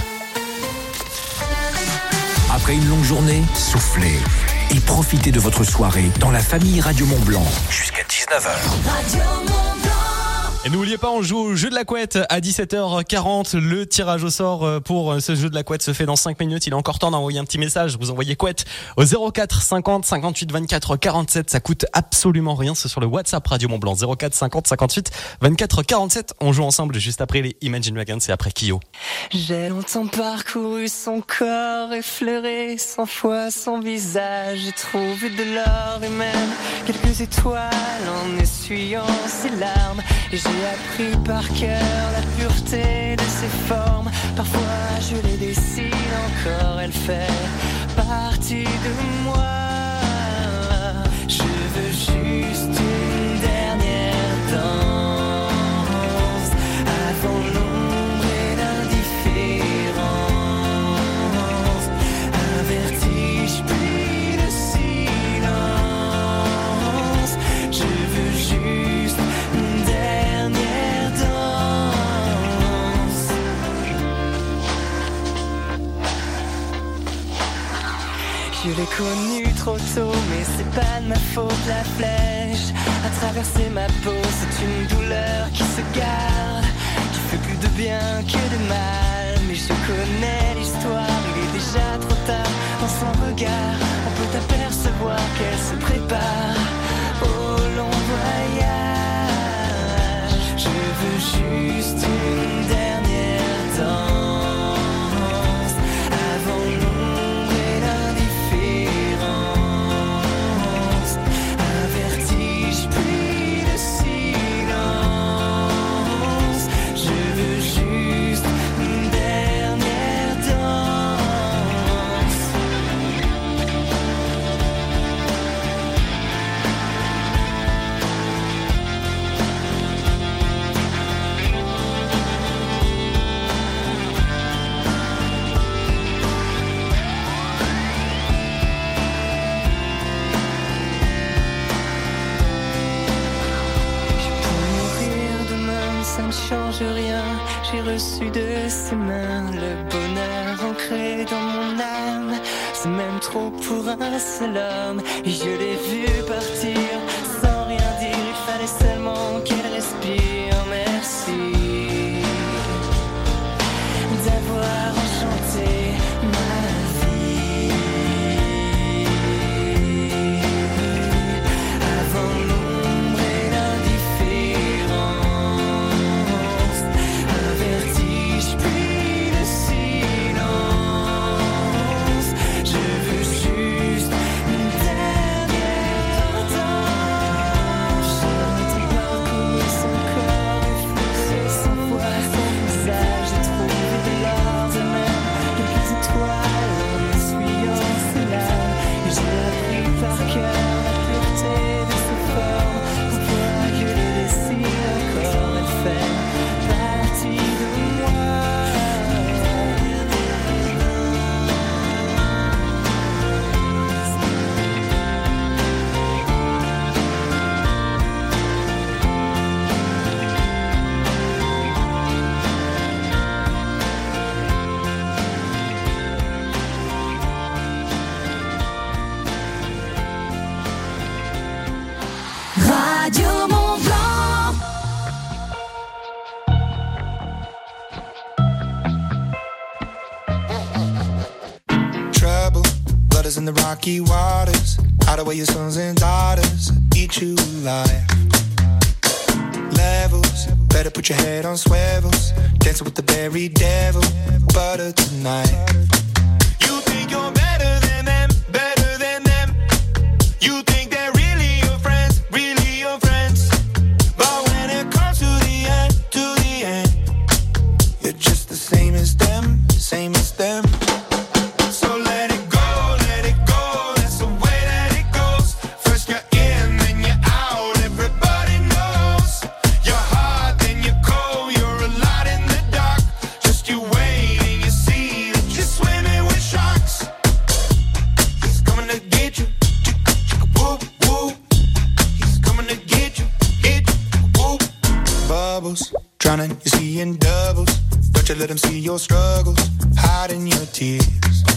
Après une longue journée, soufflez et profitez de votre soirée dans la famille Radio Mont-Blanc jusqu'à dix-neuf heures. Et n'oubliez pas, on joue au jeu de la couette à dix-sept heures quarante. Le tirage au sort pour ce jeu de la couette se fait dans cinq minutes. Il est encore temps d'envoyer un petit message. Vous envoyez couette au zéro quatre cinquante cinquante-huit vingt-quatre quarante-sept. Ça coûte absolument rien. C'est sur le WhatsApp Radio Mont Blanc. zéro quatre cinquante cinquante-huit vingt-quatre quarante-sept. On joue ensemble juste après les Imagine Dragons et après Kyo. J'ai longtemps parcouru son corps, effleuré cent fois son visage. J'ai trouvé de l'or et même quelques étoiles en essuyant ses larmes. Et j'ai appris par cœur la pureté de ses formes. Parfois je les dessine encore, elle fait partie de moi. Je veux juste une dernière danse avant l'ombre et l'indifférence. Un vertige puis le silence. Je veux juste une dernière danse. Je l'ai connu trop tôt, mais c'est pas de ma faute. La flèche a traversé ma peau, c'est une douleur qui se garde, qui fait plus de bien que de mal. Mais je connais l'histoire, il est déjà trop tard. Dans son regard, on peut apercevoir qu'elle se prépare au long voyage. Je veux juste une dernière danse avant l'ombre et l'indifférence. Un vertige puis le silence. Je veux juste au-dessus de ses mains, le bonheur ancré dans mon âme. C'est même trop pour un seul homme. Et je l'ai vu partir sans rien dire. Il fallait seulement qu'elle respire. Merci d'avoir enchanté ma vie. Avant l'ombre et l'indifférence, un vertige puis le silence. Je veux juste une dernière danse. Ton parcours, son corps effleuré, sans voix, son visage. J'ai trouvé de l'or de mer, quelques étoiles en essuyant ses larmes. Et j'ai appris par cœur la pureté de ses formes. Pour voir que le désir encore elle fait partie de moi. Radio Mont Blanc. Trouble, blood is in the rocky waters. Hide away your sons and daughters, eat you alive. Levels, better put your head on swivels. Dancing with the very devil, butter tonight. You think you're better than them, better than them. You think they're really your friends, really your friends. But when it comes to the end, to the end, you're just the same as them, same as them. So let it go, let it go, that's the way that it goes. First you're in, then you're out, everybody knows. You're hot, then you're cold, you're a lot in the dark. Just you wait and you see that you're swimming with sharks. He's coming to get you, whoop, whoop. He's coming to get you, get you, whoop. Bubbles, drowning, you're seeing doubles. Don't you let him see your struggles, hiding your tears.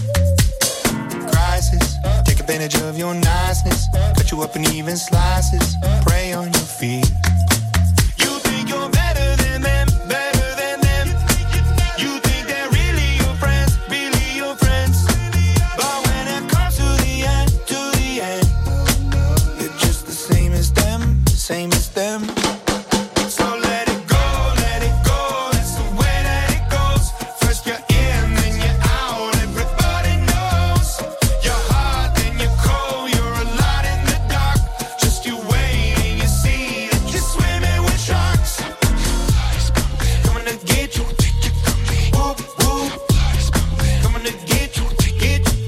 Crisis, take advantage of your niceness. Cut you up in even slices, prey on your fears. You think you're better than them, better than them. You think they're really your friends, really your friends. But when it comes to the end, to the end, you're just the same as them, same as them. So let it go, let it go, that's the way that it goes. First you're in, then you're out, everybody knows. You're hot, then you're cold, you're a lot in the dark. Just you wait and you see that you're swimming with sharks. Coming to get you, whoop, whoop. Coming to get you, get you.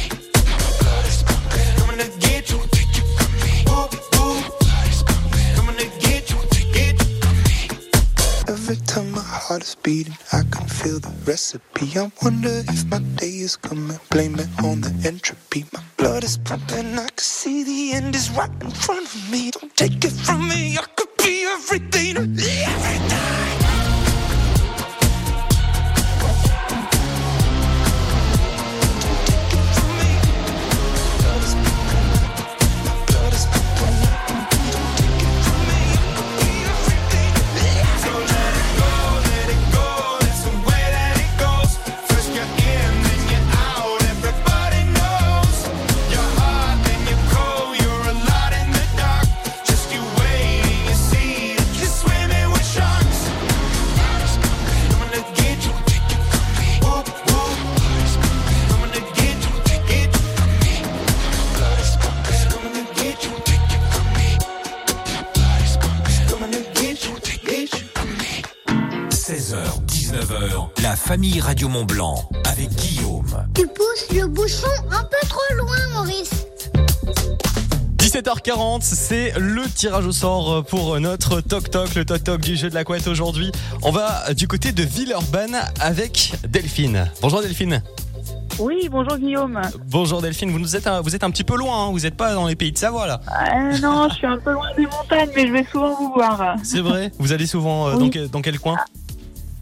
Coming to get you, whoop, whoop. Coming to get you, get you. Every time my heart is beating, I can feel the recipe. I wonder if my day is coming. Blame it on the entropy. My blood is pumping. I can see the end is right in front of me. Don't take it from me. I could be everything. Everything. seize heures dix-neuf heures, la famille Radio Mont Blanc avec Guillaume. Tu pousses le bouchon un peu trop loin, Maurice. dix-sept heures quarante, c'est le tirage au sort pour notre Toc Toc, le Toc Toc du jeu de la couette aujourd'hui. On va du côté de Villeurbanne avec Delphine. Bonjour Delphine. Oui, bonjour Guillaume. Bonjour Delphine, vous, nous êtes, un, vous êtes un petit peu loin, hein, vous n'êtes pas dans les pays de Savoie là. euh, Non, je suis un peu loin des montagnes, mais je vais souvent vous voir. C'est vrai. Vous allez souvent euh, oui. dans, dans quel coin?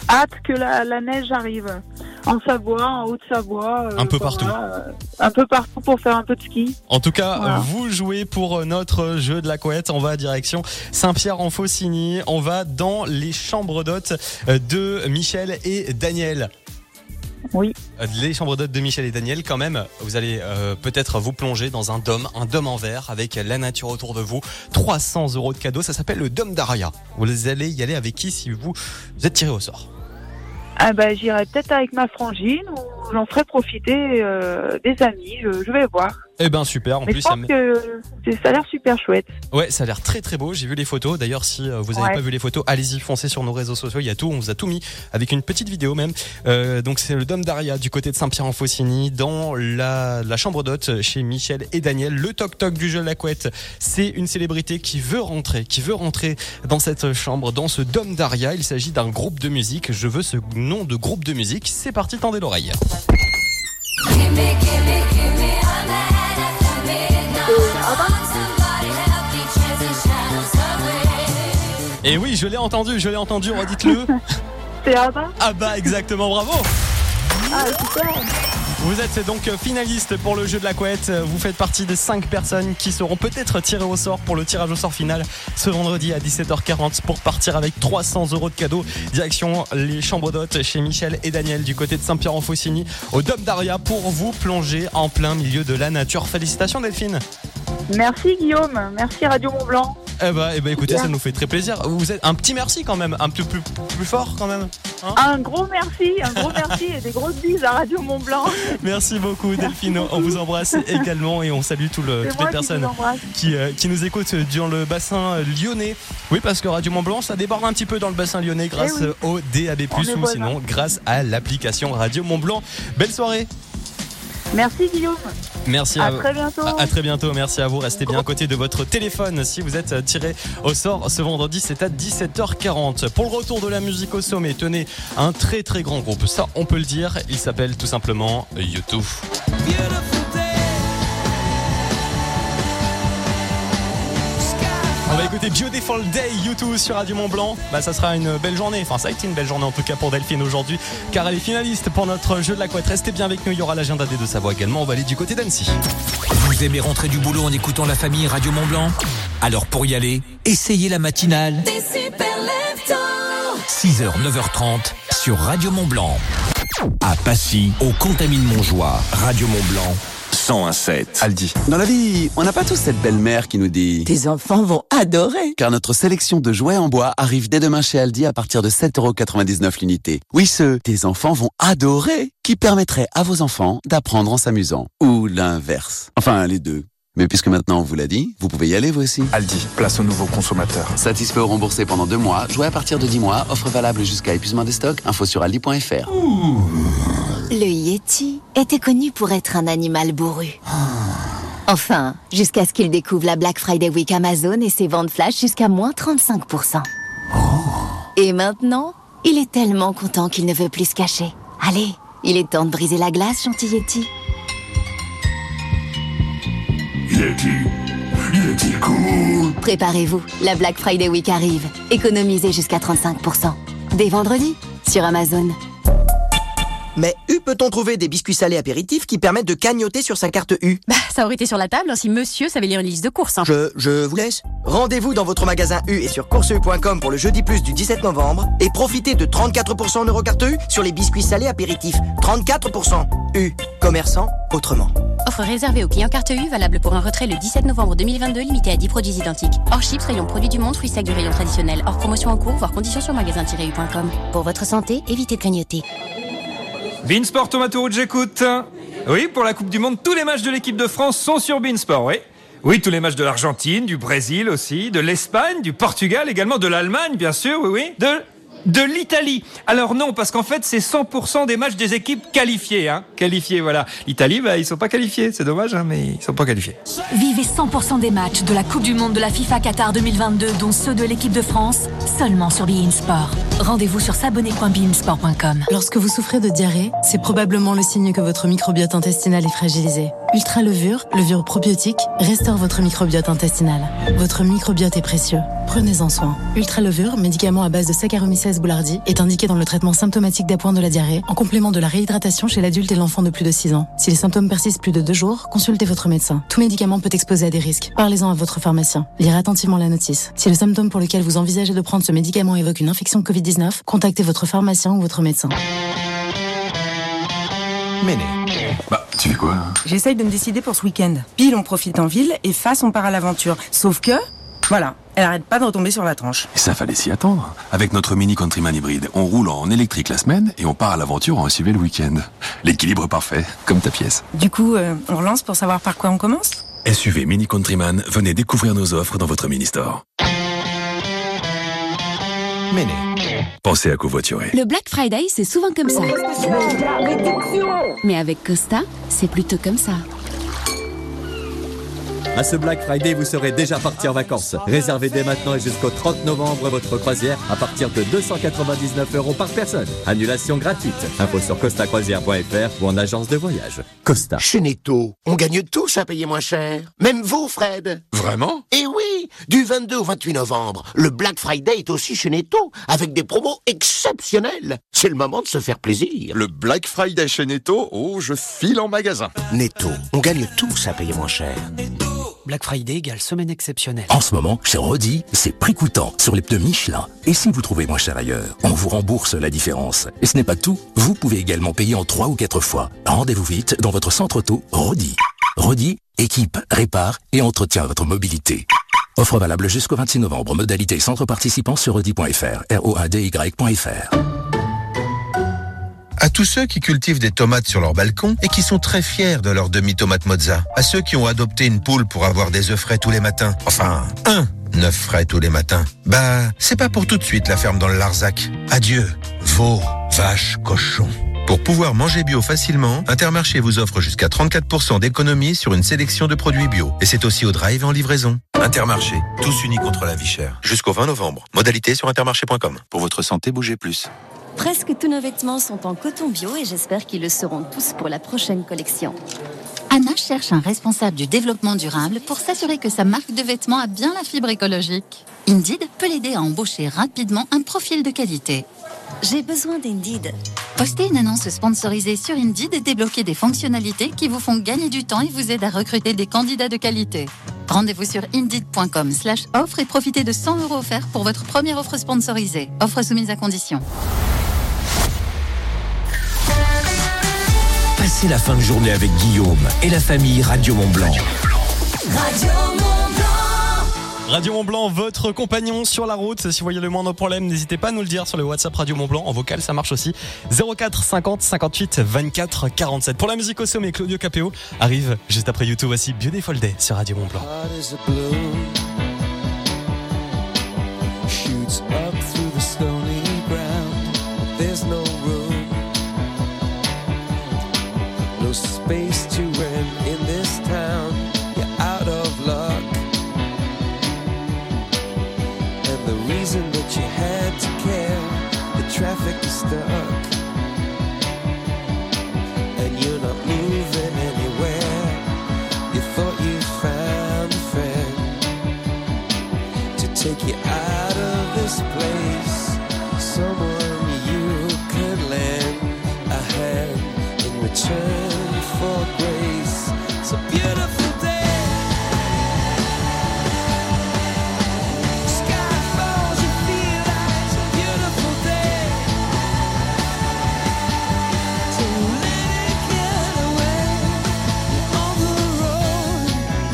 hâte que la, la neige arrive. En Savoie, en Haute-Savoie. Euh, un peu voilà, partout. euh, un peu partout pour faire un peu de ski. En tout cas, Voilà. vous jouez pour notre jeu de la couette. On va direction Saint-Pierre-en-Faucigny. On va dans les chambres d'hôtes de Michel et Daniel. Oui. Les chambres d'hôtes de Michel et Daniel, quand même, vous allez euh, peut-être vous plonger dans un dôme, un dôme en verre avec la nature autour de vous. trois cents euros de cadeaux, ça s'appelle le dôme d'Aria. Vous allez y aller avec qui si vous, vous êtes tiré au sort? Ah bah, j'irai peut-être avec ma frangine ou j'en ferai profiter euh, des amis. Je, je vais voir. Eh ben super, en Mais plus je pense il y a- que c'est- ça a l'air super chouette. Ouais, ça a l'air très très beau, j'ai vu les photos. D'ailleurs, si euh, vous n'avez Ouais. pas vu les photos, allez-y, foncez sur nos réseaux sociaux, il y a tout, on vous a tout mis avec une petite vidéo même. Euh, donc c'est le dôme d'Aria du côté de Saint-Pierre-en-Faucigny, dans la, la chambre d'hôtes chez Michel et Daniel. Le toc-toc du jeu de la couette, c'est une célébrité qui veut rentrer, qui veut rentrer dans cette chambre, dans ce dôme d'Aria. Il s'agit d'un groupe de musique, je veux ce nom de groupe de musique. C'est parti, tendez l'oreille. Et oui, je l'ai entendu, je l'ai entendu, redites-le. C'est Abba. Ah bah exactement, bravo. Ah, super. Vous êtes donc finaliste pour le jeu de la couette. Vous faites partie des cinq personnes qui seront peut-être tirées au sort pour le tirage au sort final ce vendredi à dix-sept heures quarante pour partir avec trois cents euros de cadeaux. Direction les chambres d'hôtes chez Michel et Daniel du côté de Saint-Pierre-en-Faucigny au Dôme d'Aria pour vous plonger en plein milieu de la nature. Félicitations Delphine. Merci Guillaume. Merci Radio Mont Blanc. Eh bah, eh bah écoutez, ça nous fait très plaisir. Vous êtes un petit merci quand même, un peu plus, plus fort quand même. Hein, Un gros merci, un gros merci et des grosses bises à Radio Mont Blanc. merci beaucoup Delphine, on vous embrasse également et on salue tout le, C'est toutes moi les qui personnes vous embrasse. qui, euh, qui nous écoutent dans le bassin lyonnais. Oui, parce que Radio Mont Blanc, ça déborde un petit peu dans le bassin lyonnais grâce Eh oui. au D A B plus, On est ou voisins. sinon grâce à l'application Radio Mont Blanc. Belle soirée. Merci Guillaume. Merci À à, très bientôt. À, à très bientôt, merci à vous. Restez bien à côté de votre téléphone si vous êtes tiré au sort ce vendredi, c'est à dix-sept heures quarante. Pour le retour de la musique au sommet, tenez, un très très grand groupe, ça on peut le dire, il s'appelle tout simplement U deux. On va écouter Beautiful Day, U deux sur Radio Mont Blanc. Bah, ça sera une belle journée. Enfin, ça a été une belle journée en tout cas pour Delphine aujourd'hui, car elle est finaliste pour notre jeu de la couette. Restez bien avec nous. Il y aura l'agenda des Deux-Savoie également. On va aller du côté d'Annecy. Vous aimez rentrer du boulot en écoutant la famille Radio Mont Blanc? Alors pour y aller, essayez la matinale. Des super leftos. six heures, neuf heures trente sur Radio Mont Blanc. À Passy, au Contamine-Montjoie, Radio Mont Blanc. cent un sept. Aldi. Dans la vie, on n'a pas tous cette belle-mère qui nous dit Tes enfants vont adorer. car notre sélection de jouets en bois arrive dès demain chez Aldi à partir de sept euros quatre-vingt-dix-neuf l'unité. Oui, ce « tes enfants vont adorer » qui permettrait à vos enfants d'apprendre en s'amusant. Ou l'inverse. Enfin, les deux. Mais puisque maintenant on vous l'a dit, vous pouvez y aller vous aussi. Aldi, place aux nouveaux consommateurs. Satisfait ou remboursé pendant deux mois, jouets à partir de dix mois, offre valable jusqu'à épuisement des stocks, info sur aldi point f r. Le Yeti était connu pour être un animal bourru. Enfin, jusqu'à ce qu'il découvre la Black Friday Week Amazon et ses ventes flash jusqu'à moins trente-cinq pour cent. Et maintenant, il est tellement content qu'il ne veut plus se cacher. Allez, il est temps de briser la glace, gentil Yeti. Yeti, Yeti cool. Préparez-vous, la Black Friday Week arrive. Économisez jusqu'à trente-cinq pour cent. Dès vendredi, sur Amazon. Mais où peut-on trouver des biscuits salés apéritifs qui permettent de cagnotter sur sa carte U? Bah, ça aurait été sur la table hein, si monsieur savait lire une liste de courses. Hein. Je, je vous laisse. Rendez-vous dans votre magasin U et sur course u point com pour le jeudi plus du dix-sept novembre et profitez de trente-quatre pour cent en Eurocarte U sur les biscuits salés apéritifs. trente-quatre pour cent. U. Commerçant autrement. Offre réservée aux clients carte U, valable pour un retrait le dix-sept novembre deux mille vingt-deux, limité à dix produits identiques. Hors chips, rayon produits du monde, fruits secs du rayon traditionnel. Hors promotion en cours, voire conditions sur magasin tiret u point com. Pour votre santé, évitez de clignoter. Beansport Tomato Rouge, j'écoute. Oui, pour la Coupe du Monde, tous les matchs de l'équipe de France sont sur Beansport, oui. Oui, tous les matchs de l'Argentine, du Brésil aussi, de l'Espagne, du Portugal également, de l'Allemagne, bien sûr, oui, oui. De, de l'Italie. Alors non, parce qu'en fait, c'est cent pour cent des matchs des équipes qualifiées, hein. Qualifiées, voilà. L'Italie, bah, ils sont pas qualifiés. C'est dommage, hein, mais ils sont pas qualifiés. Vivez cent pour cent des matchs de la Coupe du Monde de la FIFA Qatar deux mille vingt-deux, dont ceux de l'équipe de France, seulement sur beIN Sport. Rendez-vous sur s'abonner point bein sport point com. Lorsque vous souffrez de diarrhée, c'est probablement le signe que votre microbiote intestinal est fragilisé. Ultra Levure, levure probiotique, restaure votre microbiote intestinal. Votre microbiote est précieux. Prenez-en soin. Ultra Levure, médicament à base de Saccharomyces boulardii, est indiqué dans le traitement symptomatique d'appoint de la diarrhée, en complément de la réhydratation chez l'adulte et l'enfant de plus de six ans. Si les symptômes persistent plus de deux jours, consultez votre médecin. Tout médicament peut exposer à des risques. Parlez-en à votre pharmacien. Lire attentivement la notice. Si le symptôme pour lequel vous envisagez de prendre ce médicament évoque une infection covid dix-neuf, contactez votre pharmacien ou votre médecin. Méné. Bah, tu fais quoi hein? J'essaye de me décider pour ce week-end. Pile, on profite en ville et face, on part à l'aventure. Sauf que, voilà, elle arrête pas de retomber sur la tranche. Et ça fallait s'y attendre. Avec notre Mini Countryman hybride, on roule en électrique la semaine et on part à l'aventure en S U V le week-end. L'équilibre parfait, comme ta pièce. Du coup, euh, on relance pour savoir par quoi on commence ? S U V Mini Countryman, venez découvrir nos offres dans votre mini-store. Méné. Pensez à covoiturer. Le Black Friday, c'est souvent comme ça. Mais avec Costa, c'est plutôt comme ça. À ce Black Friday, vous serez déjà parti en vacances. Réservez dès maintenant et jusqu'au trente novembre votre croisière à partir de deux cent quatre-vingt-dix-neuf euros par personne. Annulation gratuite. Info sur costa croisière point f r ou en agence de voyage. Costa. Chez Netto, on gagne tous à payer moins cher. Même vous, Fred. Vraiment ? Eh oui, du vingt-deux au vingt-huit novembre, le Black Friday est aussi chez Netto, avec des promos exceptionnels. C'est le moment de se faire plaisir. Le Black Friday chez Netto, oh, je file en magasin. Netto, on gagne tous à payer moins cher. Black Friday égale semaine exceptionnelle. En ce moment, chez Rodi, c'est prix coûtant sur les pneus Michelin. Et si vous trouvez moins cher ailleurs, on vous rembourse la différence. Et ce n'est pas tout, vous pouvez également payer en trois ou quatre fois. Rendez-vous vite dans votre centre auto Rodi. Rodi, équipe, répare et entretient votre mobilité. Offre valable jusqu'au vingt-six novembre. Modalité centre participant sur rodi point f r. R O A D Y point f r. À tous ceux qui cultivent des tomates sur leur balcon et qui sont très fiers de leur demi-tomate mozza. À ceux qui ont adopté une poule pour avoir des œufs frais tous les matins. Enfin, un œuf frais tous les matins. Bah, c'est pas pour tout de suite la ferme dans le Larzac. Adieu, veaux, vaches, cochons. Pour pouvoir manger bio facilement, Intermarché vous offre jusqu'à trente-quatre pour cent d'économie sur une sélection de produits bio. Et c'est aussi au drive et en livraison. Intermarché, tous unis contre la vie chère. Jusqu'au vingt novembre. Modalité sur intermarché point com. Pour votre santé, bougez plus. Presque tous nos vêtements sont en coton bio et j'espère qu'ils le seront tous pour la prochaine collection. Anna cherche un responsable du développement durable pour s'assurer que sa marque de vêtements a bien la fibre écologique. Indeed peut l'aider à embaucher rapidement un profil de qualité. J'ai besoin d'Indeed. Postez une annonce sponsorisée sur Indeed et débloquez des fonctionnalités qui vous font gagner du temps et vous aident à recruter des candidats de qualité. Rendez-vous sur indeed point com slash offre et profitez de cent euros offerts pour votre première offre sponsorisée. Offre soumise à condition. Passez la fin de journée avec Guillaume et la famille Radio Mont-Blanc. Radio Mont-Blanc. Radio Mont-Blanc, votre compagnon sur la route. Si vous voyez le moindre problème, n'hésitez pas à nous le dire sur le WhatsApp Radio Mont-Blanc. En vocal, ça marche aussi. zéro quatre cinquante cinquante-huit vingt-quatre quarante-sept. Pour la musique au sommet, Claudio Capéo arrive juste après YouTube. Voici Beautiful Day sur Radio Mont-Blanc. No space to rent in this town. You're out of luck. And the reason that you had to care, the traffic is stuck. And you're not moving anywhere. You thought you found a friend to take you out of this place. Someone you could lend a hand in return for grace. It's a beautiful day. Sky falls, you feel like it's a beautiful day. So let it get away on the road.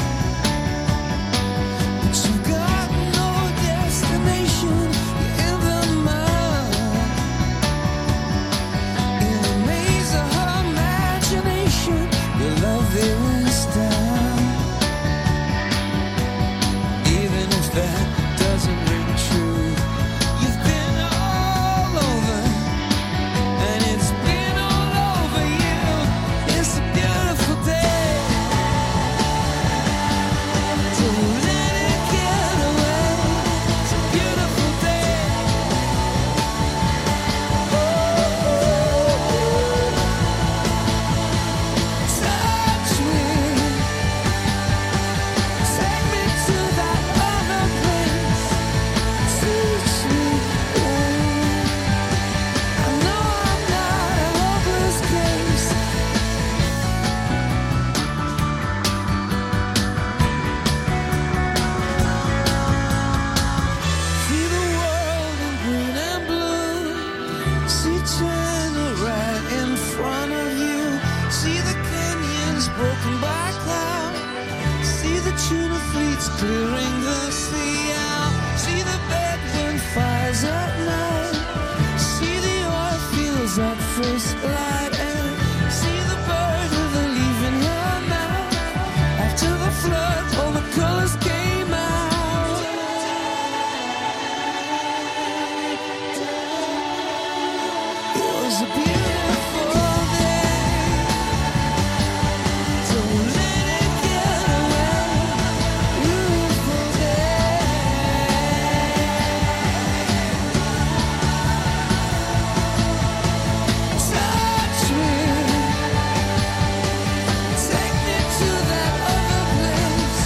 But you've got no destination. You're in the mud. In the maze of her imagination. Your love is style. bridges broken by cloud. See the tuna fleets clearing the sea out. See the bedroom fires at night. See the oil fields at first light. And see the bird with a leaf in her mouth. After the flood, all the colors came out. It was a beautiful day. Don't let it get away. Beautiful touch me, take me to that other place.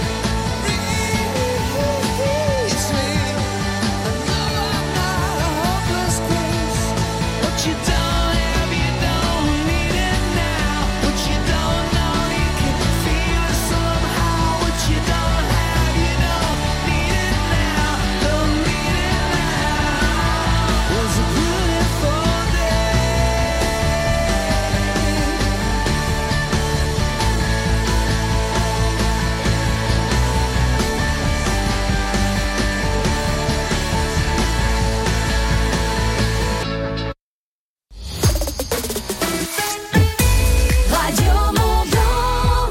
Reach me, I know I'm not a hopeless case. What you don't have, you don't need it now. What you don't know, you can feel it somehow. What you don't have, you don't need it now. Don't need it now. It was a beautiful Radio Mont Blanc.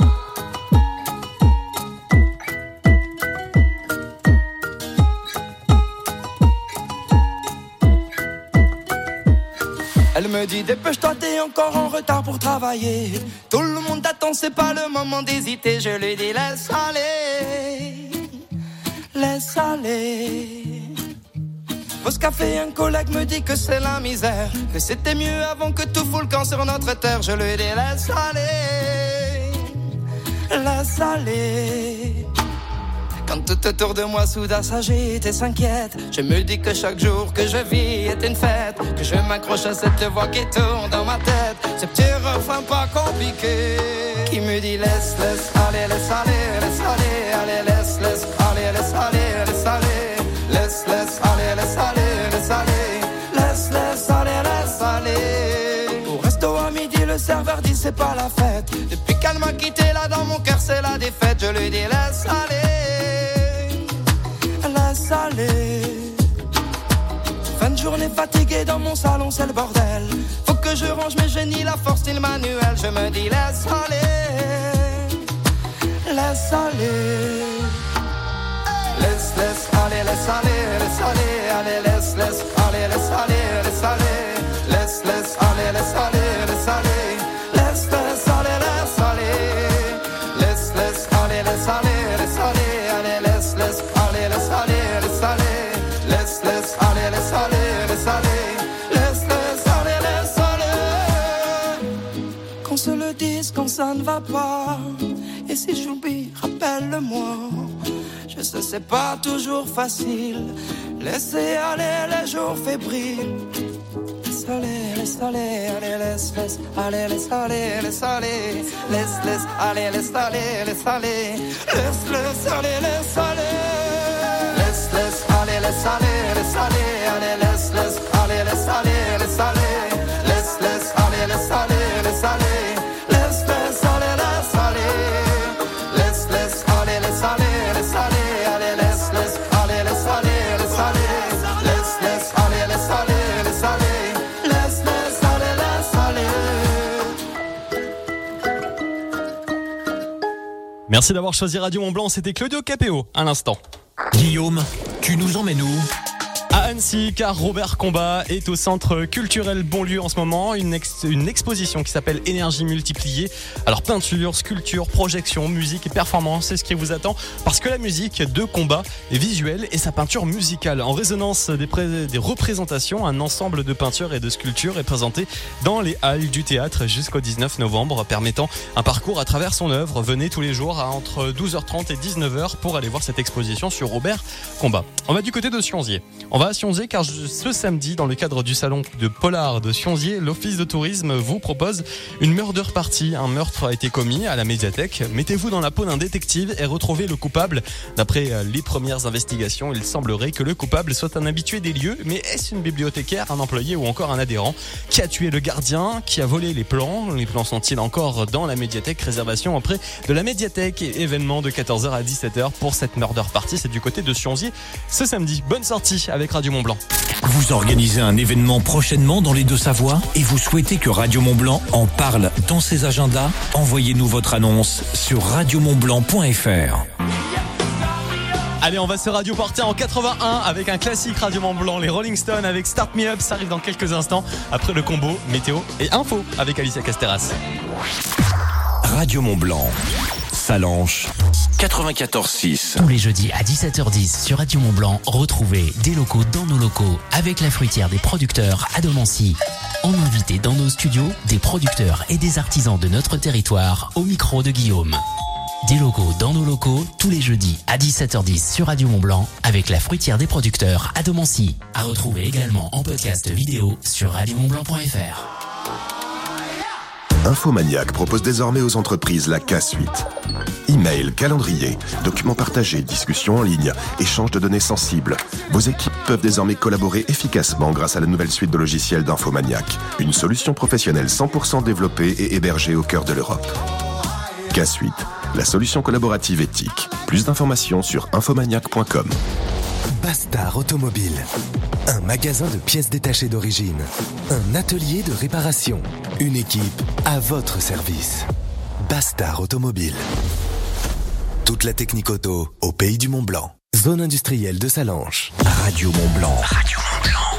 Elle me dit dépêche-toi, t'es encore en retard pour travailler. Tout le monde t'attend, c'est pas le moment d'hésiter. Je lui dis laisse aller, laisse aller. Pause café, un collègue me dit que c'est la misère, que c'était mieux avant que tout fout le camp sur notre terre. Je lui dis laisse aller, laisse aller. Quand tout autour de moi soudain s'agite et s'inquiète, je me dis que chaque jour que je vis est une fête, que je m'accroche à cette voix qui tourne dans ma tête, ce petit refrain pas compliqué qui me dit laisse, laisse aller, laisse aller, laisse aller, allez, laisse, laisse aller, laisse aller, laisse aller, laisse, laisse aller, laisse aller, laisse aller, laisse, laisse aller, laisse aller. Au resto à midi, le serveur dit c'est pas la fête. Depuis qu'elle m'a quitté, là dans mon cœur c'est la défaite. Je lui dis laisse aller, laisse aller. Fin de journée fatiguée dans mon salon, c'est le bordel. Faut que je range mes génies, la force et le manuel. Je me dis laisse aller, laisse aller. Laisse, laisse aller, laisse aller, laisse aller, allez, laisse, laisse aller, laisse aller, laisse aller. Laisse, laisse aller, laisse aller, laisse aller. Laisse, laisse aller, laisse aller. Laisse, laisse aller, laisse aller, laisse aller, allez, laisse, laisse aller, laisse aller, laisse aller. Laisse, laisse aller, laisse aller, laisse aller. Laisse, laisse aller, laisse aller. Qu'on se le dise quand ça ne va pas. Et si j'oublie, rappelle-le-moi. Je sais, c'est pas toujours facile. Laissez aller les jours fébriles. Laisse aller, laisse aller, allez, laisse, laisse aller, laisse aller, laisse aller. Laisse, laisse aller, laisse aller, laisse aller. Laisse, laisse aller, laisse aller. Laisse, laisse aller, laisse aller, laisse aller, allez, laisse, laisse aller, laisse aller, laisse aller. Laisse, laisse aller, laisse aller, laisse aller. Laisse, laisse aller, laisse aller. Laisse, laisse aller, laisse aller, laisse aller, allez, laisse, laisse aller, laisse aller, laisse aller. Laisse, laisse aller, laisse aller, laisse aller. Laisse, laisse aller, laisse aller. Merci d'avoir choisi Radio Mont Blanc, c'était Claudio Capéo à l'instant. Guillaume, tu nous emmènes où ? À Annecy, car Robert Combat est au centre culturel Bonlieu en ce moment, une, ex- une exposition qui s'appelle Énergie multipliée. Alors peinture, sculpture, projection, musique et performance, c'est ce qui vous attend, parce que la musique de Combat est visuelle et sa peinture musicale. En résonance des, pré- des représentations, un ensemble de peintures et de sculptures est présenté dans les halles du théâtre jusqu'au dix-neuf novembre, permettant un parcours à travers son œuvre. Venez tous les jours à entre douze heures trente et dix-neuf heures pour aller voir cette exposition sur Robert Combat. On va du côté de Sionzier. On va va à Sionzier car je, ce samedi, dans le cadre du salon de Polar de Sionzier, l'office de tourisme vous propose une murder party. Un meurtre a été commis à la médiathèque. Mettez-vous dans la peau d'un détective et retrouvez le coupable. D'après les premières investigations, il semblerait que le coupable soit un habitué des lieux. Mais est-ce une bibliothécaire, un employé ou encore un adhérent? Qui a tué le gardien? Qui a volé les plans? Les plans sont-ils encore dans la médiathèque? Réservation auprès de la médiathèque et événement de quatorze heures à dix-sept heures pour cette murder party. C'est du côté de Sionzier ce samedi. Bonne sortie avec Radio Mont Blanc. Vous organisez un événement prochainement dans les Deux-Savoies et vous souhaitez que Radio Mont Blanc en parle dans ses agendas? Envoyez-nous votre annonce sur radio mont blanc point f r. Allez, on va se radioporter en quatre-vingt-un avec un classique Radio Mont Blanc, les Rolling Stones avec Start Me Up. Ça arrive dans quelques instants après le combo météo et info avec Alicia Casteras. Radio Mont Blanc, Salanches, quatre-vingt-quatorze six. Tous les jeudis à dix-sept heures dix sur Radio Mont Blanc, retrouvez des locaux dans nos locaux avec la fruitière des producteurs à Domancy. On invite dans nos studios des producteurs et des artisans de notre territoire au micro de Guillaume. Des locaux dans nos locaux tous les jeudis à dix-sept heures dix sur Radio Mont Blanc avec la fruitière des producteurs à Domancy. À retrouver également en podcast vidéo sur radio mont blanc point f r. Infomaniac propose désormais aux entreprises la K-Suite. Email, calendrier, documents partagés, discussions en ligne, échange de données sensibles. Vos équipes peuvent désormais collaborer efficacement grâce à la nouvelle suite de logiciels d'Infomaniac. Une solution professionnelle cent pour cent développée et hébergée au cœur de l'Europe. K-Suite, la solution collaborative éthique. Plus d'informations sur infomaniac point com. Bastard Automobile, un magasin de pièces détachées d'origine, un atelier de réparation, une équipe à votre service. Bastard Automobile. Toute la technique auto au pays du Mont Blanc. Zone industrielle de Salanches. Radio Mont Blanc. Radio Mont Blanc.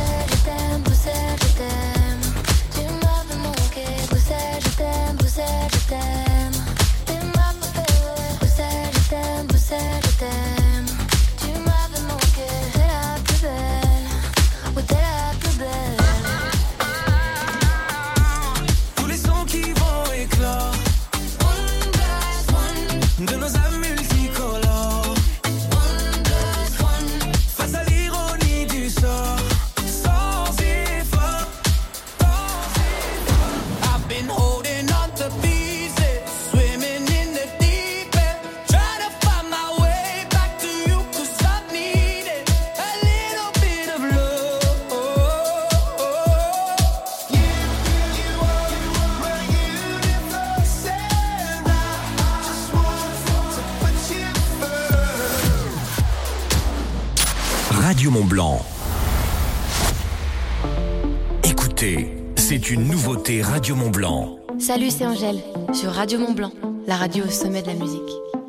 Radio Mont Blanc. Écoutez, c'est une nouveauté Radio Mont Blanc. Salut, c'est Angèle, sur Radio Mont Blanc, la radio au sommet de la musique.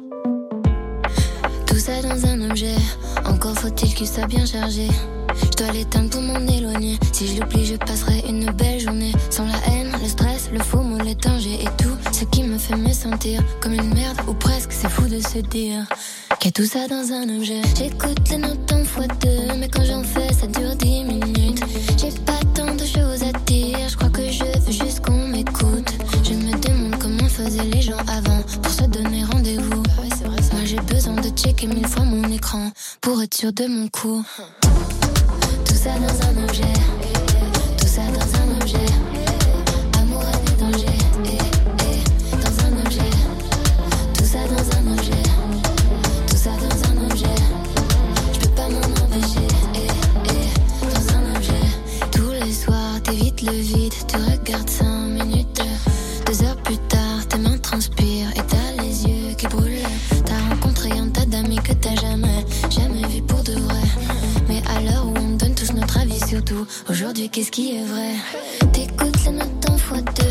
Tout ça dans un objet, encore faut-il qu'il soit bien chargé. Je dois l'éteindre pour m'en éloigner. Si je l'oublie, je passerai une belle journée. Sans la haine, le stress, le faux mot, les dangers et tout ce qui me fait me sentir comme une merde, ou presque, c'est fou de se dire qu'il y a tout ça dans un objet. J'écoute les notes en fois deux, mais quand j'en fais, ça dure dix minutes. J'ai pas tant de choses à dire, je crois que je veux juste qu'on m'écoute. Je me demande comment faisaient les gens avant pour se donner rendez-vous. Ouais, c'est vrai, ça. Moi j'ai besoin de checker mille fois mon écran pour être sûr de mon coup. Tout ça dans un objet, tout ça dans un objet. Amour, haine et danger, eh, eh, dans un objet. Tout ça dans un objet, tout ça dans un objet. Je peux pas m'en empêcher, eh, eh, dans un objet. Tous les soirs, t'évites le vide, tu regardes cinq minutes. Deux heures plus tard, tes mains transpirent et t'as les yeux qui brûlent. T'as rencontré un tas d'amis que t'as jamais, jamais vu pour de vrai. Mais à l'heure où on donne tous notre avis sur tout, aujourd'hui qu'est-ce qui est vrai? T'écoutes les notes en fois deux,